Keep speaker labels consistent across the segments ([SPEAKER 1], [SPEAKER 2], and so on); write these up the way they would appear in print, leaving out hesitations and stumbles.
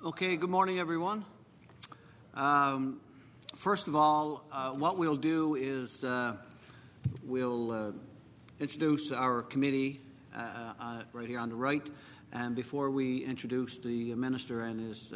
[SPEAKER 1] Okay, good morning, everyone. First of all, what we'll do is we'll introduce our committee right here on the right, and before we introduce the minister and his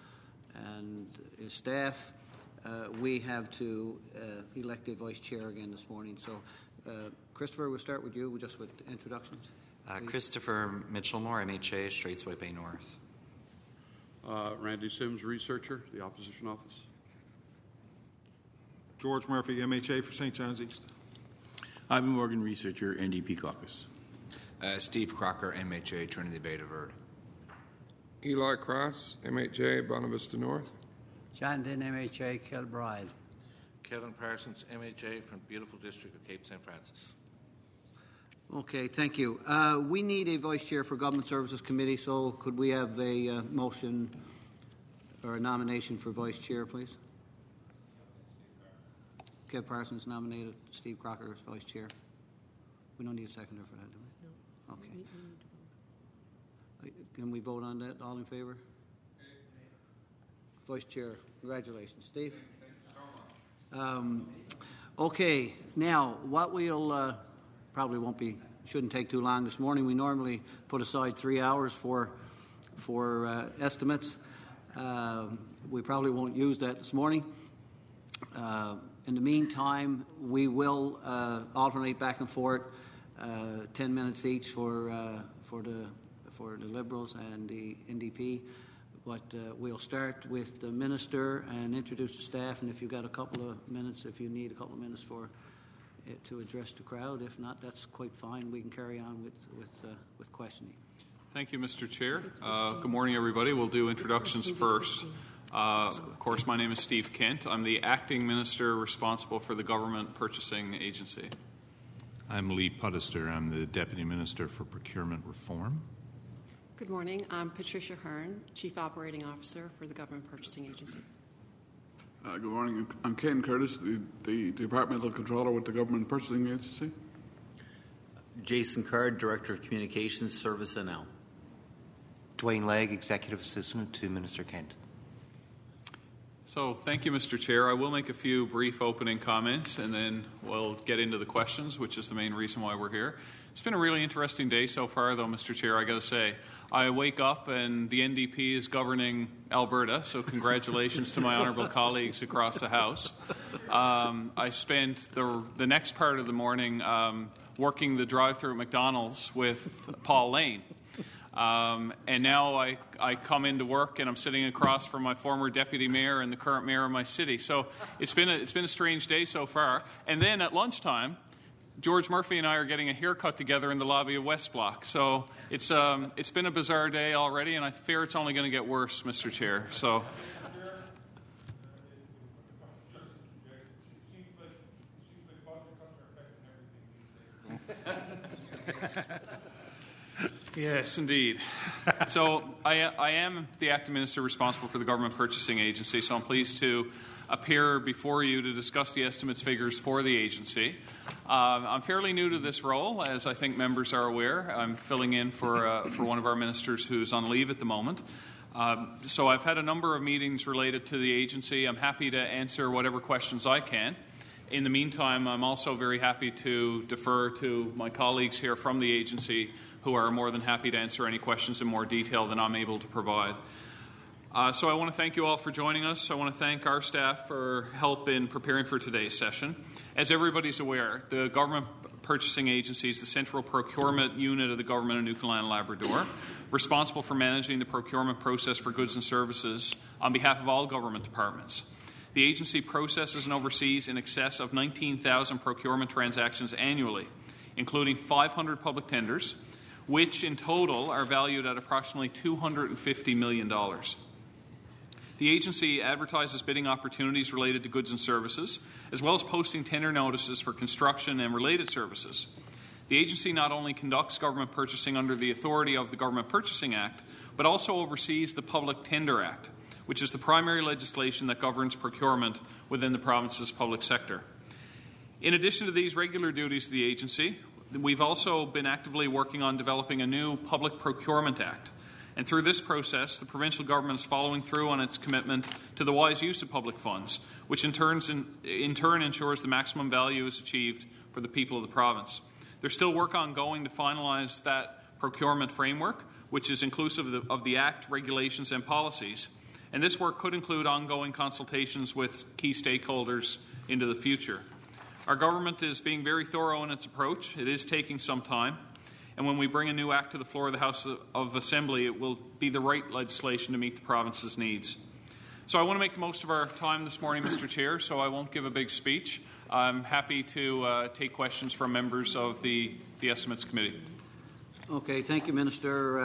[SPEAKER 1] staff, we have to elect a vice chair again this morning. So, Christopher, we'll start with you, just with introductions.
[SPEAKER 2] Christopher Mitchellmore, MHA, Straits White Bay North.
[SPEAKER 3] Randy Sims, researcher, the Opposition Office.
[SPEAKER 4] George Murphy, MHA for St. John's East.
[SPEAKER 5] Ivan Morgan, researcher, NDP caucus.
[SPEAKER 6] Steve Crocker, MHA, Trinity Bay de Verde.
[SPEAKER 7] Eli Cross, MHA, Bonavista North.
[SPEAKER 8] John Dinn, MHA, Kilbride.
[SPEAKER 9] Kevin Parsons, MHA, from beautiful district of Cape St. Francis.
[SPEAKER 1] Okay, thank you. We need a vice chair for Government Services Committee, so could we have a motion or a nomination for vice chair, please? Kev Parsons nominated Steve Crocker as vice chair. We don't need a seconder for that, do we? No. Okay. Can we vote on that? All in favor? Vice chair. Congratulations, Steve. Thank you so much. Okay, now what we'll probably shouldn't take too long this morning. We normally put aside 3 hours for estimates. We probably won't use that this morning. In the meantime, we will alternate back and forth, 10 minutes each for the Liberals and the NDP. But we'll start with the minister and introduce the staff. And if you've got a couple of minutes, if you need a couple of minutes to address the crowd. If not, that's quite fine. We can carry on with questioning.
[SPEAKER 10] Thank you, Mr. Chair. Good morning, everybody. We'll do introductions first. Of course, my name is Steve Kent. I'm the acting minister responsible for the Government Purchasing Agency.
[SPEAKER 11] I'm Lee Puddester. I'm the Deputy Minister for Procurement Reform.
[SPEAKER 12] Good morning. I'm Patricia Hearn, Chief Operating Officer for the Government Purchasing Agency.
[SPEAKER 13] Good morning. I'm Ken Curtis, the Departmental Controller with the Government Purchasing Agency.
[SPEAKER 14] Jason Card, Director of Communications, Service NL.
[SPEAKER 15] Dwayne Legg, Executive Assistant to Minister Kent.
[SPEAKER 10] So thank you, Mr. Chair. I will make a few brief opening comments and then we'll get into the questions, which is the main reason why we're here. It's been a really interesting day so far, though, Mr. Chair, I got to say. I wake up and the NDP is governing Alberta, so congratulations to my honourable colleagues across the House. I spent the next part of the morning working the drive-through at McDonald's with Paul Lane. And now I come into work and I'm sitting across from my former deputy mayor and the current mayor of my city. So it's been a strange day so far. And then at lunchtime, George Murphy and I are getting a haircut together in the lobby of West Block. So it's been a bizarre day already, and I fear it's only going to get worse, Mr. Chair. So. Yes, indeed. So I am the acting minister responsible for the Government Purchasing Agency, so I'm pleased to appear before you to discuss the estimates figures for the agency. I'm fairly new to this role, as I think members are aware. I'm filling in for one of our ministers who's on leave at the moment. So I've had a number of meetings related to the agency. I'm happy to answer whatever questions I can. In the meantime, I'm also very happy to defer to my colleagues here from the agency who are more than happy to answer any questions in more detail than I'm able to provide. So I want to thank you all for joining us. I want to thank our staff for help in preparing for today's session. As everybody's aware, the Government Purchasing Agency is the central procurement unit of the Government of Newfoundland and Labrador, responsible for managing the procurement process for goods and services on behalf of all government departments. The agency processes and oversees in excess of 19,000 procurement transactions annually, including 500 public tenders, which in total are valued at approximately $250 million. The agency advertises bidding opportunities related to goods and services, as well as posting tender notices for construction and related services. The agency not only conducts government purchasing under the authority of the Government Purchasing Act, but also oversees the Public Tender Act, which is the primary legislation that governs procurement within the province's public sector. In addition to these regular duties of the agency, we've also been actively working on developing a new Public Procurement Act. And through this process, the provincial government is following through on its commitment to the wise use of public funds, which in turn ensures the maximum value is achieved for the people of the province. There's still work ongoing to finalise that procurement framework, which is inclusive of the Act, regulations and policies. And this work could include ongoing consultations with key stakeholders into the future. Our government is being very thorough in its approach. It is taking some time. And when we bring a new act to the floor of the House of Assembly, it will be the right legislation to meet the province's needs. So I want to make the most of our time this morning, Mr. Chair, so I won't give a big speech. I'm happy to take questions from members of the Estimates Committee.
[SPEAKER 1] Okay, thank you, Minister.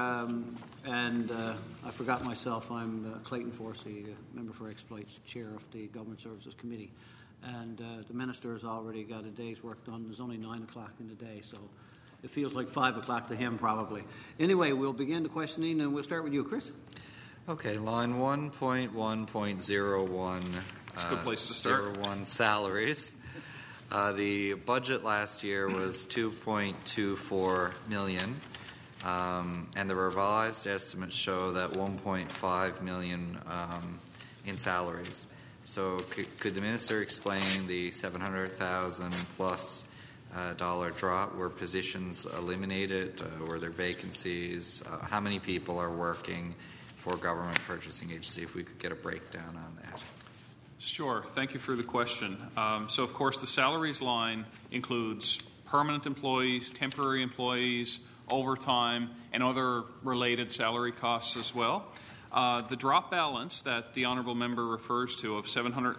[SPEAKER 1] I forgot myself. I'm Clayton Forsey, Member for Exploits, Chair of the Government Services Committee. And the Minister has already got a day's work done. There's only 9 o'clock in the day, so it feels like 5 o'clock to him, probably. Anyway, we'll begin the questioning, and we'll start with you, Chris.
[SPEAKER 2] Okay, line 1.1.01.
[SPEAKER 10] That's a good place to start.
[SPEAKER 2] 01 salaries. The budget last year was $2.24 million, and the revised estimates show that $1.5 million in salaries. So could the Minister explain the $700,000 plus dollar drop? Were positions eliminated? Were there vacancies? How many people are working for Government Purchasing Agency? If we could get a breakdown on that.
[SPEAKER 10] Sure. Thank you for the question. So, of course, the salaries line includes permanent employees, temporary employees, overtime, and other related salary costs as well. The drop balance that the Honourable Member refers to of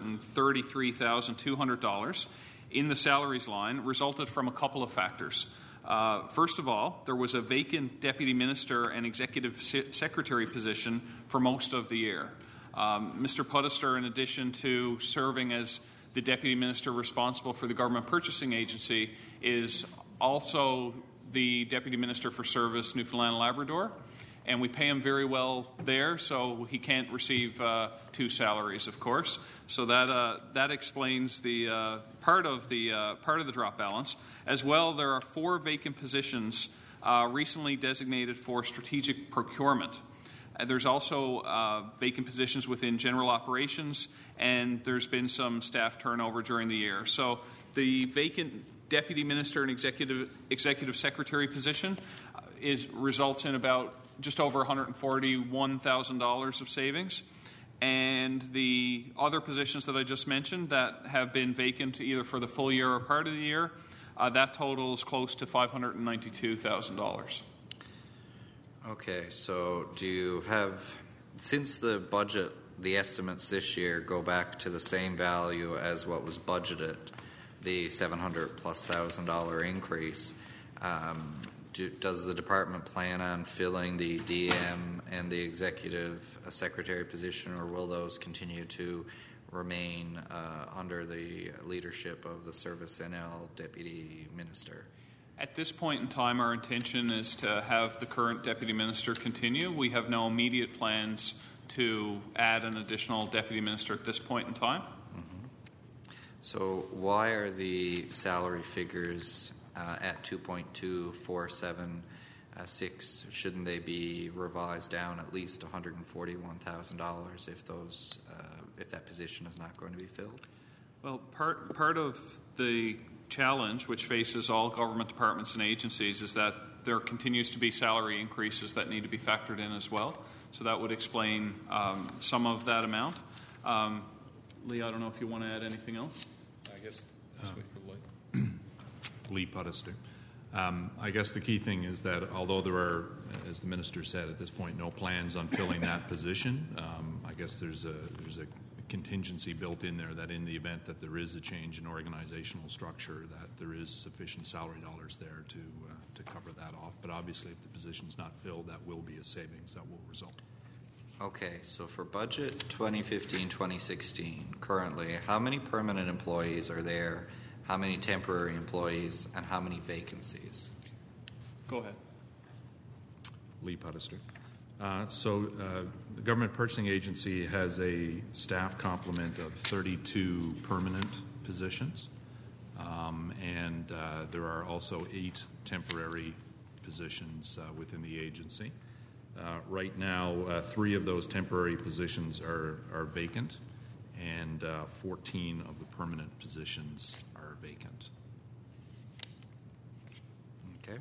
[SPEAKER 10] $733,200 in the salaries line resulted from a couple of factors. First of all, there was a vacant Deputy Minister and Executive Secretary position for most of the year. Mr. Pudister, in addition to serving as the Deputy Minister responsible for the Government Purchasing Agency, is also the Deputy Minister for Service, Newfoundland and Labrador, and we pay him very well there, so he can't receive 2 salaries, of course. So that explains the part of the drop balance. As well, there are 4 vacant positions recently designated for strategic procurement. There's also vacant positions within general operations, and there's been some staff turnover during the year. So the vacant Deputy Minister and Executive Secretary position results in about just over $141,000 of savings. And the other positions that I just mentioned that have been vacant either for the full year or part of the year, that totals close to $592,000.
[SPEAKER 2] Okay, so do you have, since the budget, the estimates this year go back to the same value as what was budgeted, the $700,000+ increase, does the department plan on filling the DM and the Executive Secretary position, or will those continue to remain under the leadership of the Service NL Deputy Minister?
[SPEAKER 10] At this point in time, our intention is to have the current Deputy Minister continue. We have no immediate plans to add an additional Deputy Minister at this point in time.
[SPEAKER 2] Mm-hmm. So why are the salary figures at 2.2476? Shouldn't they be revised down at least $141,000 if that position is not going to be filled?
[SPEAKER 10] Well, part of the challenge which faces all government departments and agencies is that there continues to be salary increases that need to be factored in as well. So that would explain some of that amount. Lee, I don't know if you want to add anything else.
[SPEAKER 11] I guess just wait for Lee. Lee Pudister. I guess the key thing is that although there are, as the Minister said, at this point no plans on filling that position, I guess there's a contingency built in there that in the event that there is a change in organizational structure, that there is sufficient salary dollars there to cover that off. But obviously if the position's not filled, that will be a savings that will result.
[SPEAKER 2] Okay, so for budget 2015-2016, currently, how many permanent employees are there, how many temporary employees, and how many vacancies?
[SPEAKER 10] Go ahead.
[SPEAKER 11] Lee Pudister. The Government Purchasing Agency has a staff complement of 32 permanent positions, and there are also 8 temporary positions within the agency. Right now, 3 of those temporary positions are vacant, and 14 of the permanent positions are vacant.
[SPEAKER 2] Okay.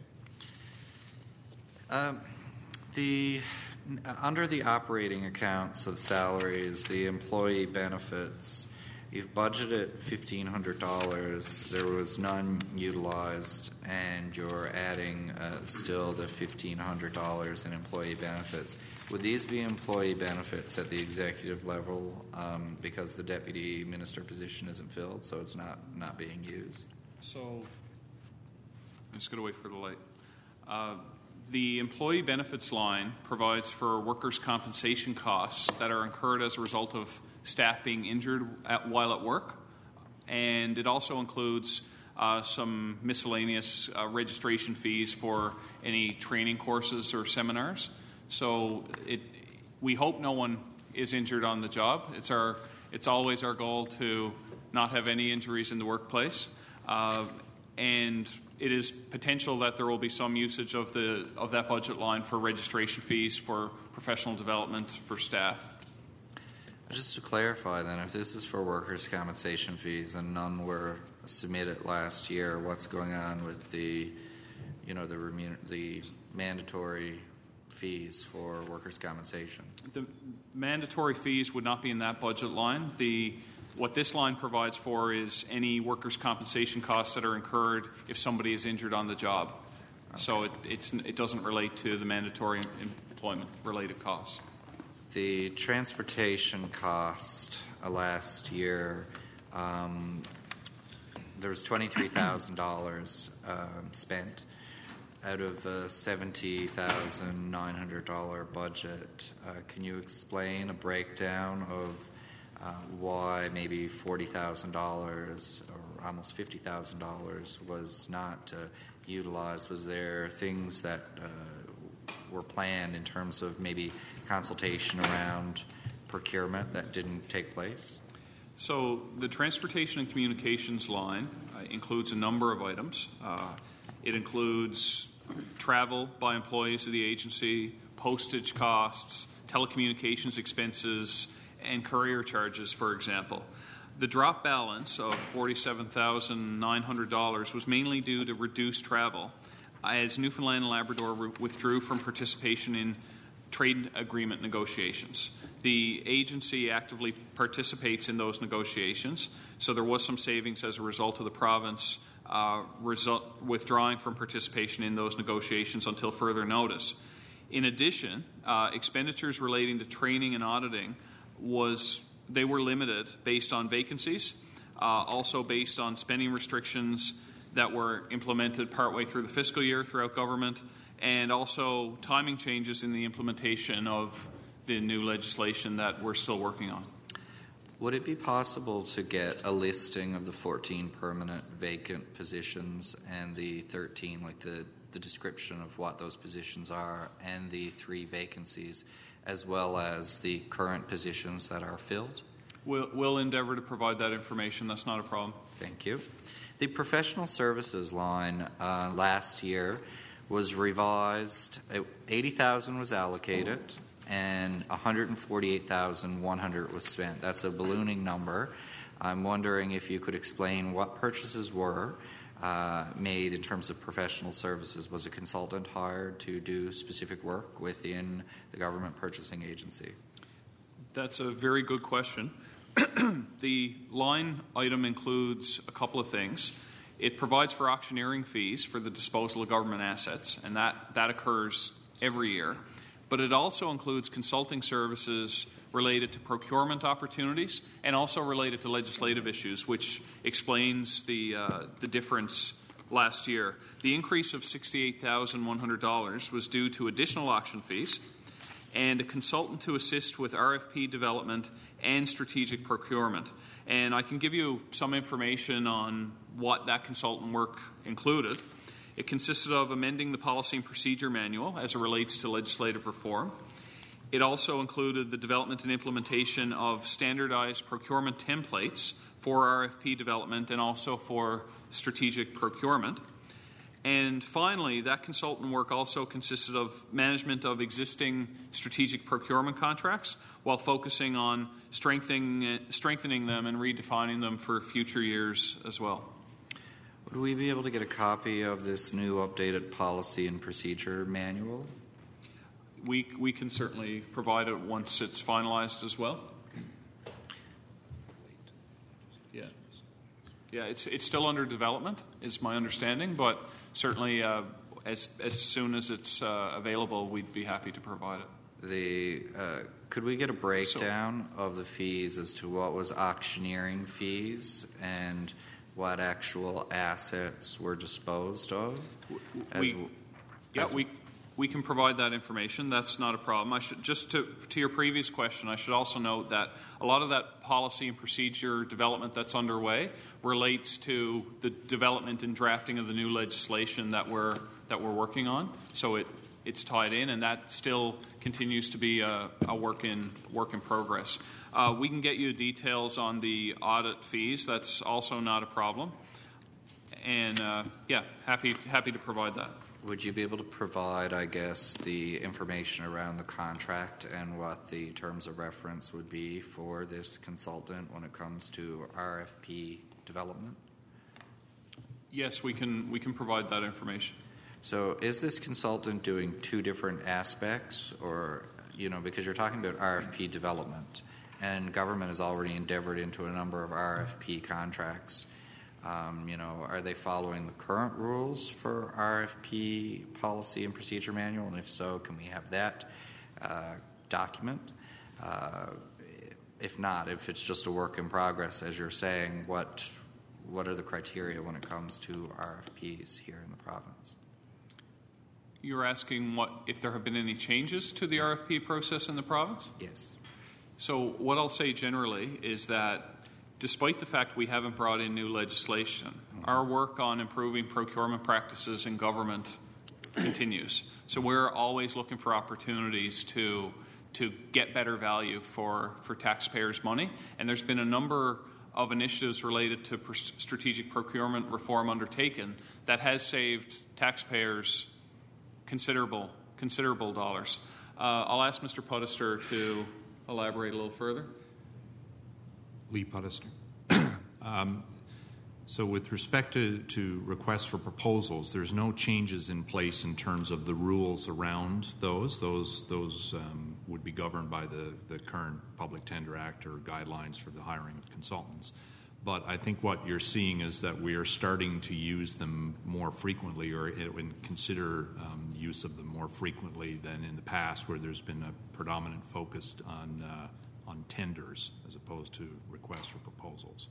[SPEAKER 2] Under the operating accounts of salaries, the employee benefits, you've budgeted $1,500. There was none utilized, and you're adding still the $1,500 in employee benefits. Would these be employee benefits at the executive level because the deputy minister position isn't filled, so it's not being used?
[SPEAKER 10] So I'm just going to wait for the light. The employee benefits line provides for workers' compensation costs that are incurred as a result of staff being injured while at work, and it also includes some miscellaneous registration fees for any training courses or seminars. So we hope no one is injured on the job. It's always our goal to not have any injuries in the workplace, and it is potential that there will be some usage of that budget line for registration fees for professional development for staff.
[SPEAKER 2] Just to clarify then, if this is for workers' compensation fees and none were submitted last year, what's going on with the mandatory fees for workers' compensation?
[SPEAKER 10] The mandatory fees would not be in that budget line. What this line provides for is any workers' compensation costs that are incurred if somebody is injured on the job. Okay. So it doesn't relate to the mandatory employment-related costs.
[SPEAKER 2] The transportation cost last year, there was $23,000 spent out of a $70,900 budget. Can you explain a breakdown of why maybe $40,000 or almost $50,000 was not utilized? Was there things that were planned in terms of maybe consultation around procurement that didn't take place?
[SPEAKER 10] So the transportation and communications line includes a number of items. It includes travel by employees of the agency, postage costs, telecommunications expenses, and courier charges, for example. The drop balance of $47,900 was mainly due to reduced travel as Newfoundland and Labrador withdrew from participation in trade agreement negotiations. The agency actively participates in those negotiations, so there was some savings as a result of the province withdrawing from participation in those negotiations until further notice. In addition, expenditures relating to training and auditing were limited based on vacancies, also based on spending restrictions that were implemented partway through the fiscal year throughout government, and also timing changes in the implementation of the new legislation that we're still working on.
[SPEAKER 2] Would it be possible to get a listing of the 14 permanent vacant positions and the 13, like the description of what those positions are, and the 3 vacancies, as well as the current positions that are filled?
[SPEAKER 10] We'll endeavour to provide that information. That's not a problem.
[SPEAKER 2] Thank you. The professional services line last year was revised. $80,000 was allocated, and $148,100 was spent. That's a ballooning number. I'm wondering if you could explain what purchases were made in terms of professional services. Was a consultant hired to do specific work within the government purchasing agency?
[SPEAKER 10] That's a very good question. The line item includes a couple of things. It provides for auctioneering fees for the disposal of government assets, and that occurs every year. But it also includes consulting services related to procurement opportunities and also related to legislative issues, which explains the difference last year. The increase of $68,100 was due to additional auction fees and a consultant to assist with RFP development and strategic procurement. And I can give you some information on what that consultant work included. It consisted of amending the policy and procedure manual as it relates to legislative reform. It also included the development and implementation of standardized procurement templates for RFP development and also for strategic procurement. And finally, that consultant work also consisted of management of existing strategic procurement contracts while focusing on strengthening them and redefining them for future years as well.
[SPEAKER 2] Would we be able to get a copy of this new updated policy and procedure manual?
[SPEAKER 10] We can certainly provide it once it's finalized as well. Yeah, it's still under development, is my understanding, but certainly as soon as it's available, we'd be happy to provide it.
[SPEAKER 2] Could we get a breakdown of the fees as to what was auctioneering fees and what actual assets were disposed of?
[SPEAKER 10] We can provide that information. That's not a problem. I should just to your previous question, I should also note that a lot of that policy and procedure development that's underway relates to the development and drafting of the new legislation that we're working on. So it's tied in, and that still continues to be a work in progress. We can get you details on the audit fees. That's also not a problem. And happy to provide that.
[SPEAKER 2] Would you be able to provide, I guess, the information around the contract and what the terms of reference would be for this consultant when it comes to RFP development?
[SPEAKER 10] Yes, we can provide that information.
[SPEAKER 2] So is this consultant doing two different aspects, or, because you're talking about RFP development, and government has already endeavored into a number of RFP contracts. Are they following the current rules for RFP policy and procedure manual? And if so, can we have that document? If not, if it's just a work in progress, as you're saying, what are the criteria when it comes to RFPs here in the province?
[SPEAKER 10] You're asking if there have been any changes to the RFP process in the province?
[SPEAKER 2] Yes.
[SPEAKER 10] So what I'll say generally is that despite the fact we haven't brought in new legislation, our work on improving procurement practices in government continues. So we're always looking for opportunities to get better value for taxpayers' money. And there's been a number of initiatives related to strategic procurement reform undertaken that has saved taxpayers considerable dollars. I'll ask Mr. Pudister to elaborate a little further.
[SPEAKER 11] Lee Pudister. So with respect to requests for proposals, there's no changes in place in terms of the rules around those. Those would be governed by the current Public Tender Act or guidelines for the hiring of consultants. But I think what you're seeing is that we are starting to use them more frequently, or consider use of them more frequently than in the past, where there's been a predominant focus on tenders as opposed to requests for proposals.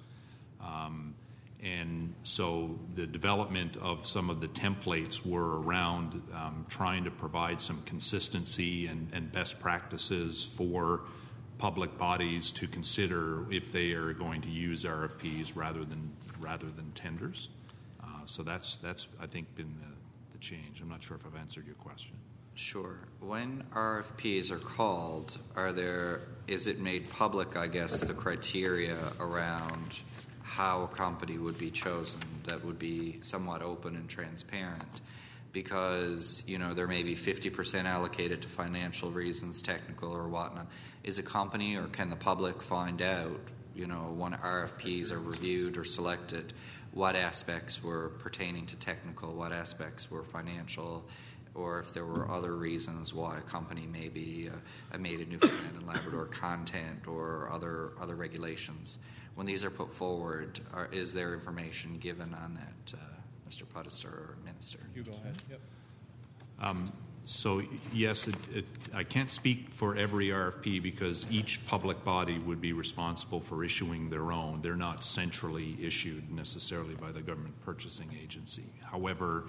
[SPEAKER 11] And so the development of some of the templates were around trying to provide some consistency and best practices for public bodies to consider if they are going to use RFPs rather than tenders. So that's I think been the change. I'm not sure if I've answered your question.
[SPEAKER 2] Sure. When RFPs are called, is it made public, I guess, the criteria around how a company would be chosen that would be somewhat open and transparent? Because, there may be 50% allocated to financial reasons, technical or whatnot. Is a company, or can the public find out, when RFPs are reviewed or selected, what aspects were pertaining to technical, what aspects were financial, or if there were other reasons why a company maybe made a Newfoundland and Labrador content or other regulations? When these are put forward, is there information given on that, Mr. Pudister or Minister?
[SPEAKER 10] You go ahead. Yep.
[SPEAKER 11] So, yes, I can't speak for every RFP because each public body would be responsible for issuing their own. They're not centrally issued necessarily by the government purchasing agency. However,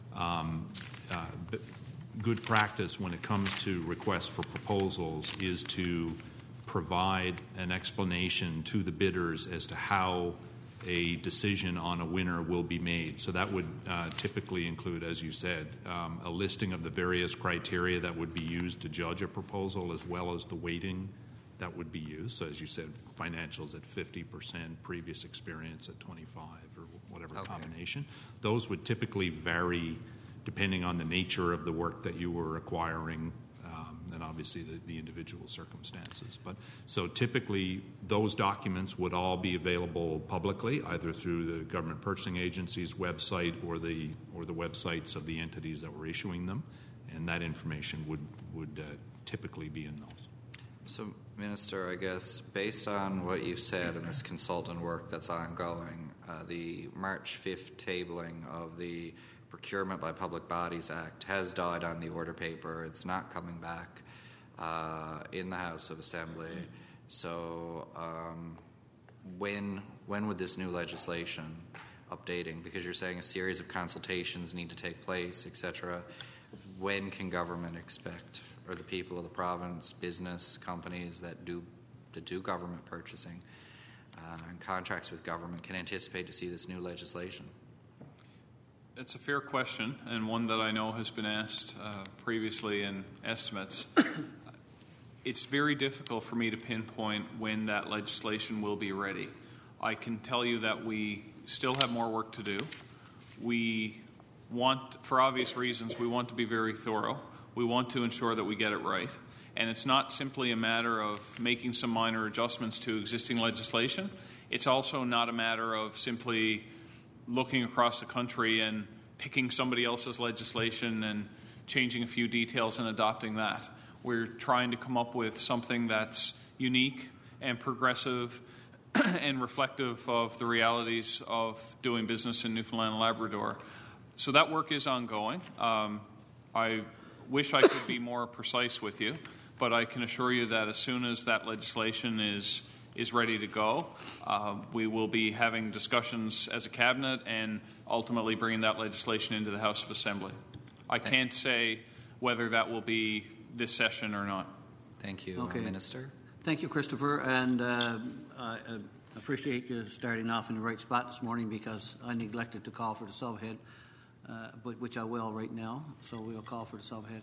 [SPEAKER 11] good practice when it comes to requests for proposals is to provide an explanation to the bidders as to how a decision on a winner will be made. So that would typically include, as you said, a listing of the various criteria that would be used to judge a proposal, as well as the weighting that would be used. So as you said, financials at 50%, previous experience at 25, or whatever combination. Those would typically vary depending on the nature of the work that you were acquiring, and obviously the individual circumstances. But so typically those documents would all be available publicly, either through the government purchasing agency's website or the websites of the entities that were issuing them, and that information would typically be in those.
[SPEAKER 2] So, Minister, I guess based on what you've said and this consultant work that's ongoing, the March 5th tabling of the Procurement by Public Bodies Act has died on the order paper. It's not coming back in the House of Assembly. So when would this new legislation updating, because you're saying a series of consultations need to take place, etc., when can government expect, or the people of the province, business, companies that do government purchasing and contracts with government can anticipate to see this new legislation?
[SPEAKER 10] It's a fair question, and one that I know has been asked previously in estimates. It's very difficult for me to pinpoint when that legislation will be ready. I can tell you that we still have more work to do. We want, for obvious reasons, we want to be very thorough. We want to ensure that we get it right. And it's not simply a matter of making some minor adjustments to existing legislation. It's also not a matter of simply looking across the country and picking somebody else's legislation and changing a few details and adopting that. We're trying to come up with something that's unique and progressive and reflective of the realities of doing business in Newfoundland and Labrador. So that work is ongoing. I wish I could be more precise with you, but I can assure you that as soon as that legislation is ready to go, we will be having discussions as a cabinet and ultimately bringing that legislation into the House of Assembly. I can't say whether that will be this session or not.
[SPEAKER 2] Thank you,
[SPEAKER 1] Okay.
[SPEAKER 2] Minister.
[SPEAKER 1] Thank you, Christopher, and I appreciate you starting off in the right spot this morning, because I neglected to call for the subhead, but which I will right now. So we'll call for the subhead.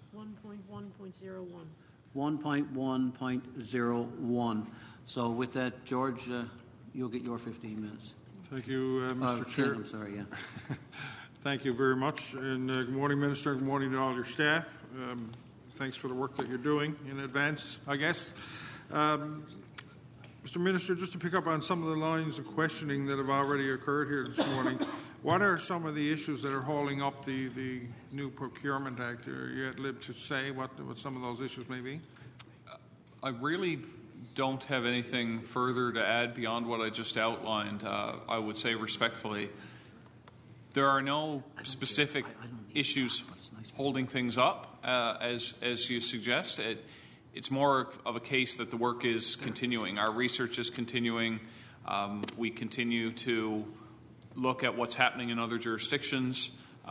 [SPEAKER 16] 1.1.01.
[SPEAKER 1] 1.1.01. So with that, George, you'll get your 15 minutes.
[SPEAKER 4] Thank you, Mr.
[SPEAKER 1] Ken,
[SPEAKER 4] Chair.
[SPEAKER 1] I'm sorry, yeah.
[SPEAKER 4] Thank you very much. And good morning, Minister. Good morning to all your staff. Thanks for the work that you're doing in advance, I guess. Mr. Minister, just to pick up on some of the lines of questioning that have already occurred here this morning, what are some of the issues that are holding up the new Procurement Act? Are you at liberty to say what some of those issues may be?
[SPEAKER 10] I really don't have anything further to add beyond what I just outlined. I would say respectfully, there are no specific issues holding things up, as you suggest. It's more of a case that the work is continuing. Our research is continuing. We continue to look at what's happening in other jurisdictions.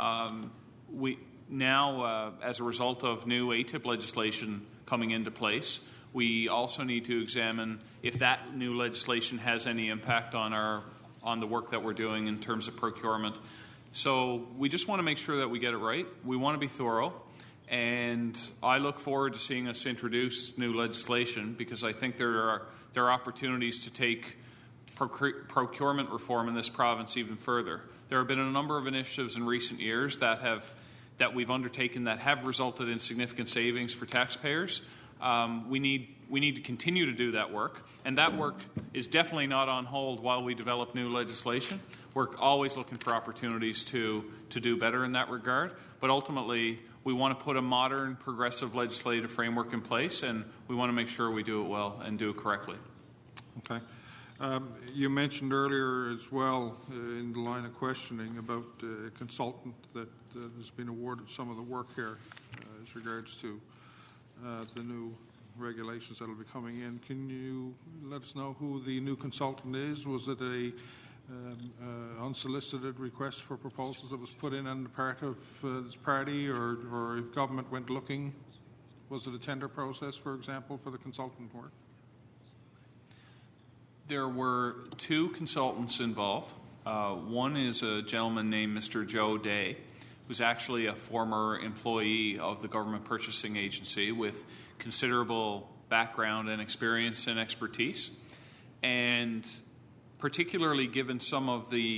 [SPEAKER 10] We now, as a result of new ATIP legislation coming into place, we also need to examine if that new legislation has any impact on the work that we're doing in terms of procurement. So we just want to make sure that we get it right. We want to be thorough, and I look forward to seeing us introduce new legislation, because I think there are opportunities to take procurement reform in this province even further. There have been a number of initiatives in recent years that we've undertaken that have resulted in significant savings for taxpayers. We need to continue to do that work, and that work is definitely not on hold while we develop new legislation. We're always looking for opportunities to do better in that regard, but ultimately we want to put a modern, progressive legislative framework in place, and we want to make sure we do it well and do it correctly.
[SPEAKER 4] Okay. You mentioned earlier as well in the line of questioning about a consultant that has been awarded some of the work here as regards to the new regulations that will be coming in. Can you let us know who the new consultant is? Was it a unsolicited request for proposals that was put in on the part of this party, or if government went looking? Was it a tender process, for example, for the consultant work?
[SPEAKER 10] There were two consultants involved. One is a gentleman named Mr. Joe Day, who's actually a former employee of the Government Purchasing Agency with considerable background and experience and expertise. And particularly given some of the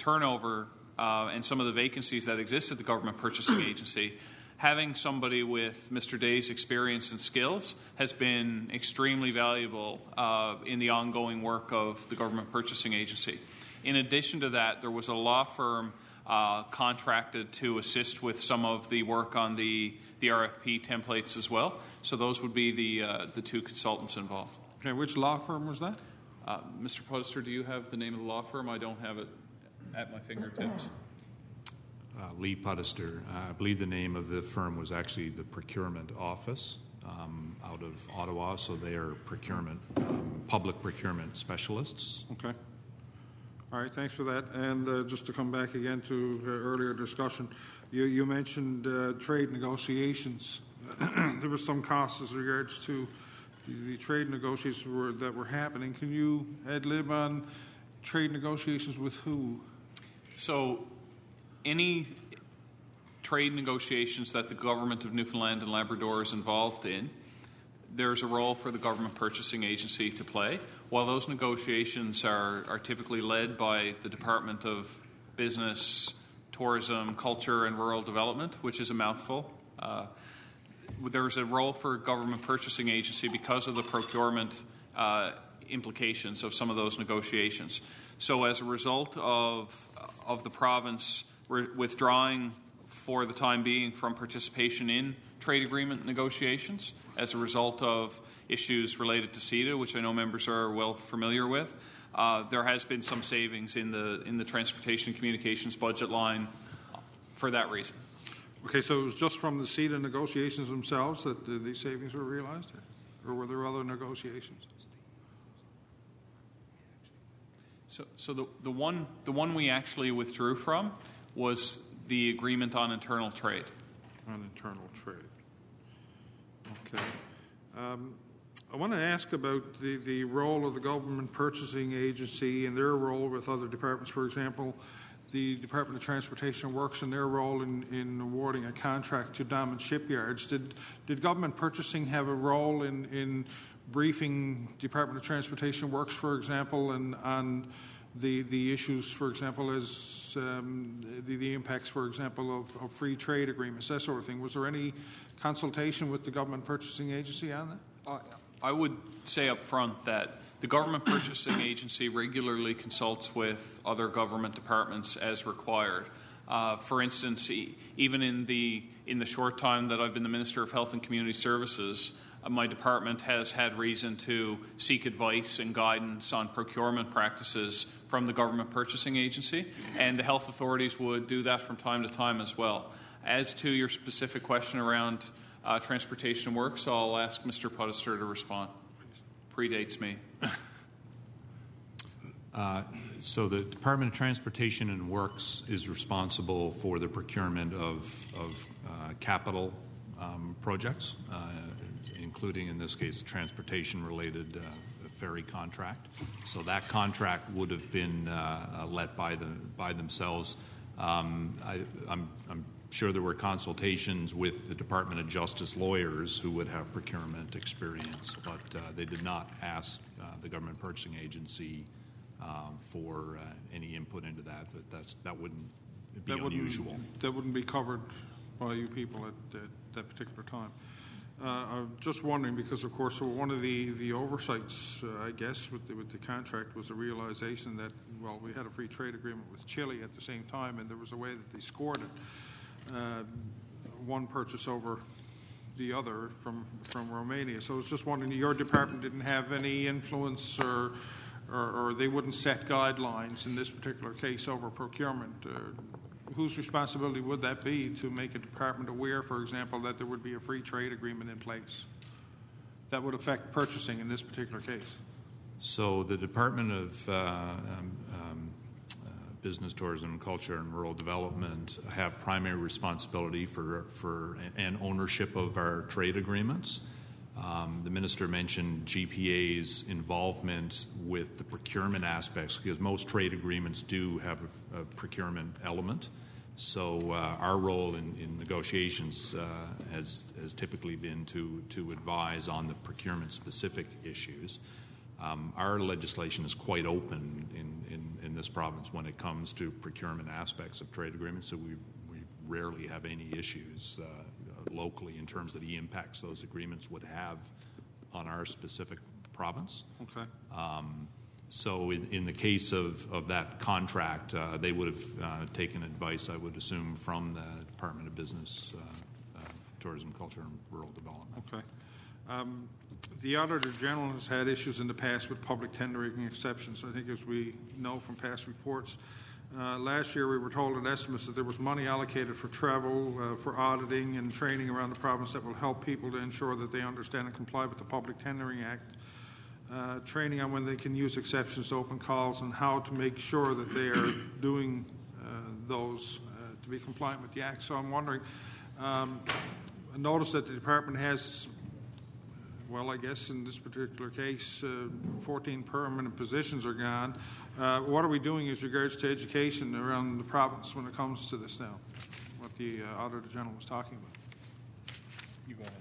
[SPEAKER 10] turnover and some of the vacancies that exist at the Government Purchasing Agency, having somebody with Mr. Day's experience and skills has been extremely valuable in the ongoing work of the Government Purchasing Agency. In addition to that, there was a law firm contracted to assist with some of the work on the RFP templates as well. So those would be the two consultants involved.
[SPEAKER 4] Okay, which law firm was that?
[SPEAKER 10] Mr. Podester, do you have the name of the law firm? I don't have it at my fingertips.
[SPEAKER 11] Lee Podester. I believe the name of the firm was actually the Procurement Office out of Ottawa, so they are procurement, public procurement specialists.
[SPEAKER 4] Okay. All right, thanks for that. And just to come back again to earlier discussion, you mentioned trade negotiations. There were some costs as regards to the trade negotiations that were happening. Can you ad-lib on trade negotiations with who?
[SPEAKER 10] So any trade negotiations that the Government of Newfoundland and Labrador is involved in, there's a role for the Government Purchasing Agency to play. While those negotiations are typically led by the Department of Business, Tourism, Culture and Rural Development, which is a mouthful, there's a role for Government Purchasing Agency because of the procurement implications of some of those negotiations. So as a result of the province withdrawing for the time being from participation in trade agreement negotiations as a result of issues related to CETA, which I know members are well familiar with, there has been some savings in the Transportation and Communications budget line for that reason.
[SPEAKER 4] Okay, so it was just from the CETA negotiations themselves that these savings were realized, or were there other negotiations?
[SPEAKER 10] So the one we actually withdrew from was the agreement on internal trade.
[SPEAKER 4] On internal trade. Okay. I want to ask about the role of the Government Purchasing Agency and their role with other departments. For example, the Department of Transportation Works and their role in awarding a contract to Damen Shipyards. Did Government Purchasing have a role in briefing Department of Transportation Works, for example, and on the issues, for example, as the impacts, for example, of free trade agreements, that sort of thing? Was there any consultation with the Government Purchasing Agency on that?
[SPEAKER 10] I would say up front that the Government Purchasing Agency regularly consults with other government departments as required. For instance, even in the short time that I've been the Minister of Health and Community Services, my department has had reason to seek advice and guidance on procurement practices from the Government Purchasing Agency, and the health authorities would do that from time to time as well. As to your specific question around Transportation Works, I'll ask Mr. Podester to respond. Predates me.
[SPEAKER 11] So the Department of Transportation and Works is responsible for the procurement of capital projects, including, in this case, transportation-related ferry contract. So that contract would have been let by themselves. I'm sure there were consultations with the Department of Justice lawyers who would have procurement experience, but they did not ask the Government Purchasing Agency for any input into that. That wouldn't be unusual.
[SPEAKER 4] That wouldn't be covered by you people at that particular time. I'm just wondering, because of course one of the oversights, I guess, with the contract was the realization that, well, we had a free trade agreement with Chile at the same time, and there was a way that they scored it, one purchase over the other from Romania. So I was just wondering, your department didn't have any influence or they wouldn't set guidelines in this particular case over procurement. Whose responsibility would that be to make a department aware, for example, that there would be a free trade agreement in place that would affect purchasing in this particular case?
[SPEAKER 11] So the Department of Business, Tourism, Culture and Rural Development have primary responsibility for and ownership of our trade agreements. The Minister mentioned GPA's involvement with the procurement aspects, because most trade agreements do have a procurement element. So our role in negotiations has typically been to advise on the procurement-specific issues. Our legislation is quite open in this province when it comes to procurement aspects of trade agreements, so we rarely have any issues locally in terms of the impacts those agreements would have on our specific province.
[SPEAKER 4] Okay.
[SPEAKER 11] So in the case of that contract, they would have taken advice, I would assume, from the Department of Business, Tourism, Culture and Rural Development.
[SPEAKER 4] Okay. The Auditor General has had issues in the past with public tendering exceptions, I think, as we know from past reports. Last year we were told in estimates that there was money allocated for travel, for auditing and training around the province that will help people to ensure that they understand and comply with the Public Tendering Act. Training on when they can use exceptions to open calls and how to make sure that they are doing those to be compliant with the Act. So I'm wondering, I noticed that the department has, well, I guess in this particular case, 14 permanent positions are gone. What are we doing as regards to education around the province when it comes to this now? What the Auditor General was talking about. You go ahead.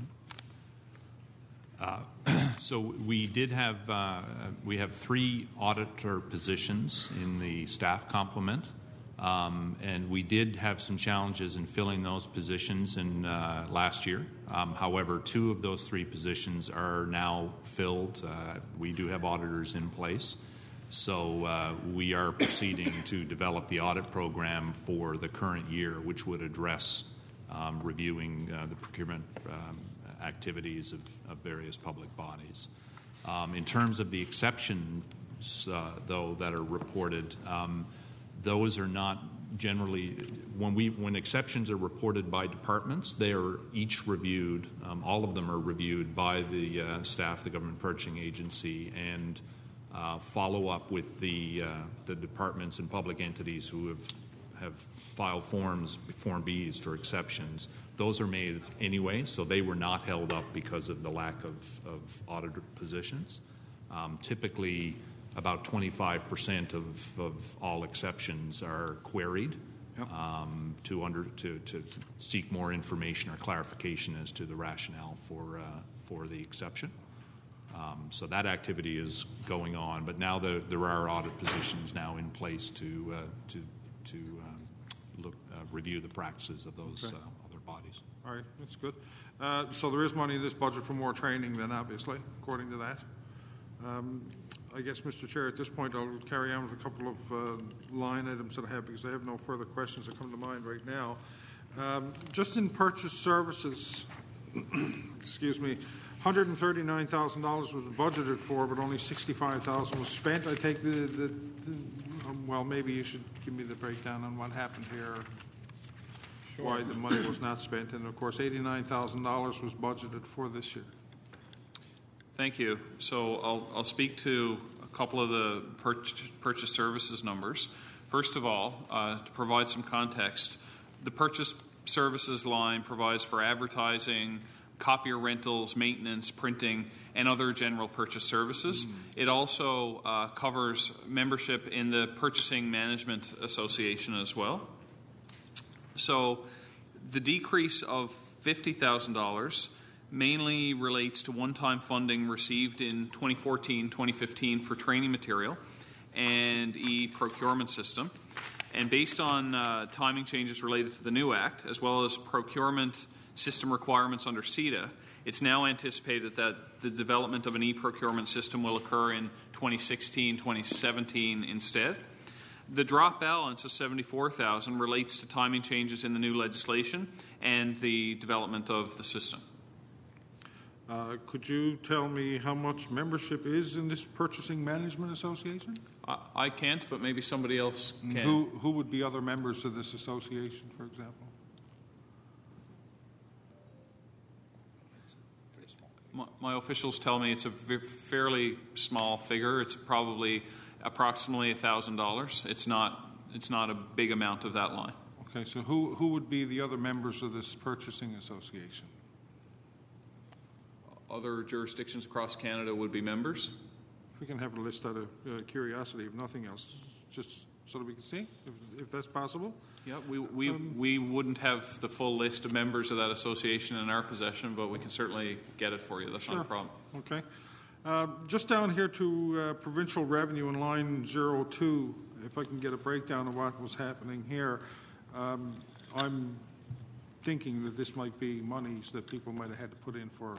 [SPEAKER 11] So we did have we have 3 auditor positions in the staff complement, and we did have some challenges in filling those positions in last year. However, 2 of those 3 positions are now filled. We do have auditors in place, so we are proceeding to develop the audit program for the current year, which would address reviewing the procurement activities of various public bodies. In terms of the exceptions, though, that are reported, those are not generally, when exceptions are reported by departments, they are each reviewed, all of them are reviewed by the staff, the Government Purchasing Agency, and follow up with the departments and public entities who have filed Form Bs for exceptions. Those are made anyway, so they were not held up because of the lack of auditor positions. Typically, about 25% of all exceptions are queried to seek more information or clarification as to the rationale for the exception. So that activity is going on, but now there are audit positions now in place to review the practices of those other bodies.
[SPEAKER 4] All right, that's good. So there is money in this budget for more training then, obviously, according to that. I guess, Mr. Chair, at this point I'll carry on with a couple of line items that I have because I have no further questions that come to mind right now. Just in purchase services, excuse me, $139,000 was budgeted for, but only $65,000 was spent. I take well, maybe you should give me the breakdown on what happened here, why the money was not spent, and of course $89,000 was budgeted for this year.
[SPEAKER 10] Thank you. So I'll speak to a couple of the purchase services numbers. First of all, to provide some context, the purchase services line provides for advertising, copier rentals, maintenance, printing, and other general purchase services. It also covers membership in the Purchasing Management Association as well. So the decrease of $50,000 mainly relates to one-time funding received in 2014-2015 for training material and e-procurement system. And based on timing changes related to the new Act, as well as procurement system requirements under CETA, it's now anticipated that the development of an e-procurement system will occur in 2016-2017 instead. The drop balance of $74,000 relates to timing changes in the new legislation and the development of the system.
[SPEAKER 4] Could you tell me how much membership is in this Purchasing Management Association?
[SPEAKER 10] I can't, but maybe somebody else can.
[SPEAKER 4] Who would be other members of this association, for example?
[SPEAKER 10] My officials tell me it's a fairly small figure. It's probably approximately $1,000. It's not a big amount of that line.
[SPEAKER 4] Okay, so who would be the other members of this Purchasing Association?
[SPEAKER 10] Other jurisdictions across Canada would be members.
[SPEAKER 4] If we can have a list out of curiosity, if nothing else, just so that we can see, if that's possible.
[SPEAKER 10] Yeah, we wouldn't have the full list of members of that association in our possession, but we can certainly get it for you. That's not a problem.
[SPEAKER 4] Okay. Just down here to provincial revenue in line 02, if I can get a breakdown of what was happening here, I'm thinking that this might be monies that people might have had to put in for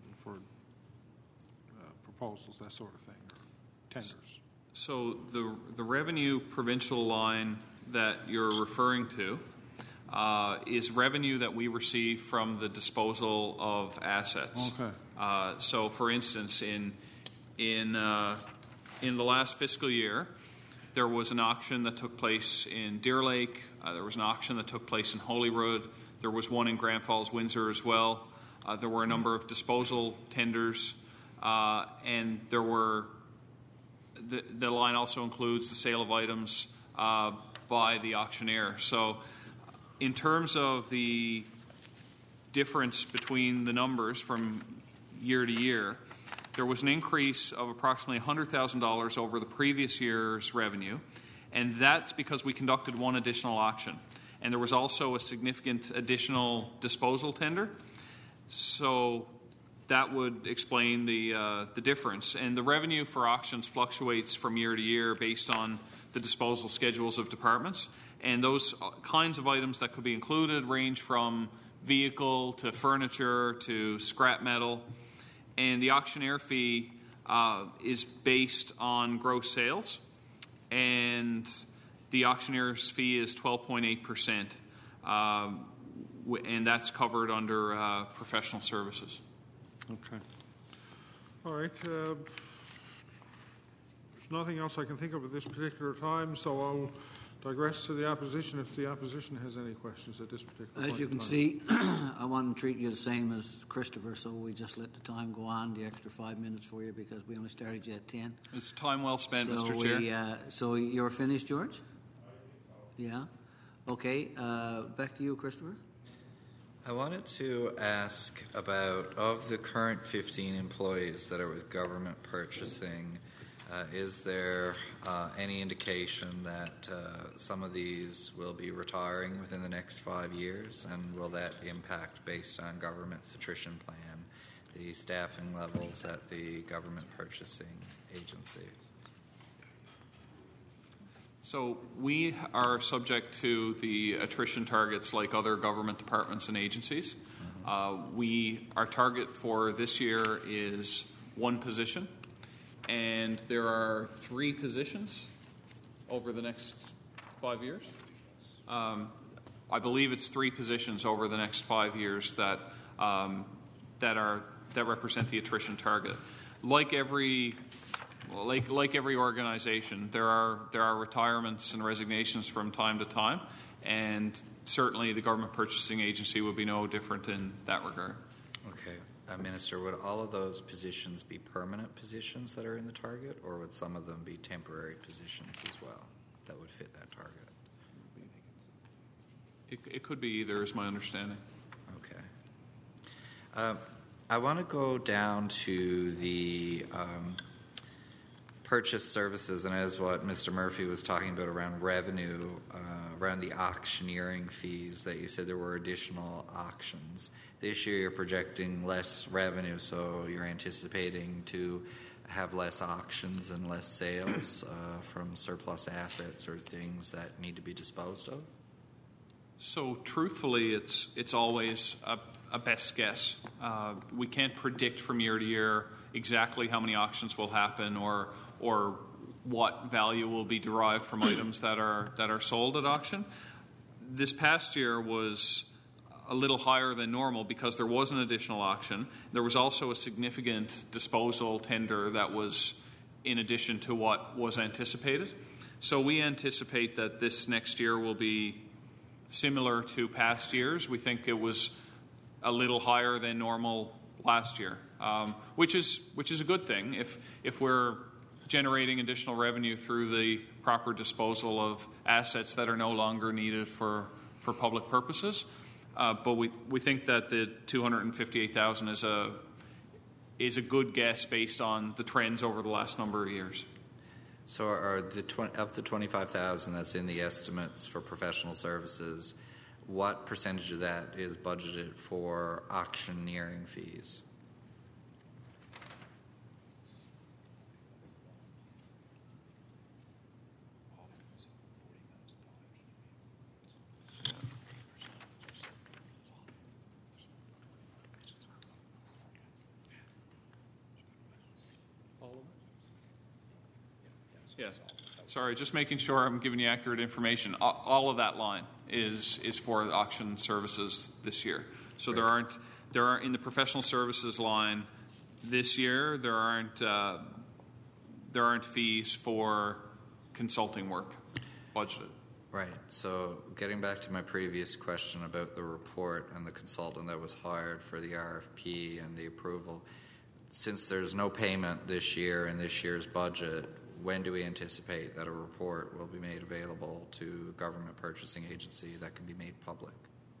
[SPEAKER 4] proposals, that sort of thing, or tenders.
[SPEAKER 10] So the revenue provincial line that you're referring to is revenue that we receive from the disposal of assets.
[SPEAKER 4] Okay.
[SPEAKER 10] So, for instance, in the last fiscal year, there was an auction that took place in Deer Lake. There was an auction that took place in Holyrood. There was one in Grand Falls, Windsor as well. There were a number of disposal tenders, and there were the line also includes the sale of items by the auctioneer. So, in terms of the difference between the numbers from year to year, there was an increase of approximately $100,000 over the previous year's revenue, and that's because we conducted one additional auction. And there was also a significant additional disposal tender. So that would explain the difference. And the revenue for auctions fluctuates from year to year based on the disposal schedules of departments. And those kinds of items that could be included range from vehicle to furniture to scrap metal. And the auctioneer fee is based on gross sales. And the auctioneer's fee is 12.8%. And that's covered under professional services.
[SPEAKER 4] Okay. All right. There's nothing else I can think of at this particular time, so I'll digress to the opposition if the opposition has any questions at this particular point.
[SPEAKER 1] As you can see, I want to treat you the same as Christopher, so we just let the time go on, the extra 5 minutes for you, because we only started you at 10.
[SPEAKER 10] It's time well spent,
[SPEAKER 1] so
[SPEAKER 10] Mr. Chair.
[SPEAKER 1] So you're finished, George? Yeah. Okay. Back to you, Christopher.
[SPEAKER 2] I wanted to ask about, of the current 15 employees that are with government purchasing, is there any indication that some of these will be retiring within the next 5 years, and will that impact, based on government's attrition plan, the staffing levels at the government purchasing agency?
[SPEAKER 10] So we are subject to the attrition targets like other government departments and agencies. Our target for this year is 1 position, and there are 3 positions over the next 5 years. I believe it's 3 positions over the next 5 years that represent the attrition target. Like every organization, there are retirements and resignations from time to time, and certainly the government purchasing agency would be no different in that regard.
[SPEAKER 2] Okay. Minister, would all of those positions be permanent positions that are in the target, or would some of them be temporary positions as well that would fit that target?
[SPEAKER 10] It could be either, is my understanding.
[SPEAKER 2] Okay. I want to go down to the purchase services, and as what Mr. Murphy was talking about around revenue, around the auctioneering fees, that you said there were additional auctions. This year you're projecting less revenue, so you're anticipating to have less auctions and less sales from surplus assets or things that need to be disposed of?
[SPEAKER 10] So truthfully, it's always a best guess. We can't predict from year to year exactly how many auctions will happen or what value will be derived from items that are sold at auction. This past year was a little higher than normal because there was an additional auction. There was also a significant disposal tender that was in addition to what was anticipated. So we anticipate that this next year will be similar to past years. We think it was a little higher than normal last year, which is a good thing if we're generating additional revenue through the proper disposal of assets that are no longer needed for public purposes. But we think that the $258,000 is a good guess based on the trends over the last number of years.
[SPEAKER 2] So are of the $25,000 that's in the estimates for professional services, what percentage of that is budgeted for auctioneering fees?
[SPEAKER 10] Yes. Sorry, just making sure I'm giving you accurate information. All of that line is for auction services this year. So there aren't in the professional services line this year. There aren't fees for consulting work budgeted.
[SPEAKER 2] Right. So getting back to my previous question about the report and the consultant that was hired for the RFP and the approval, since there's no payment this year in this year's budget, when do we anticipate that a report will be made available to government purchasing agency that can be made public?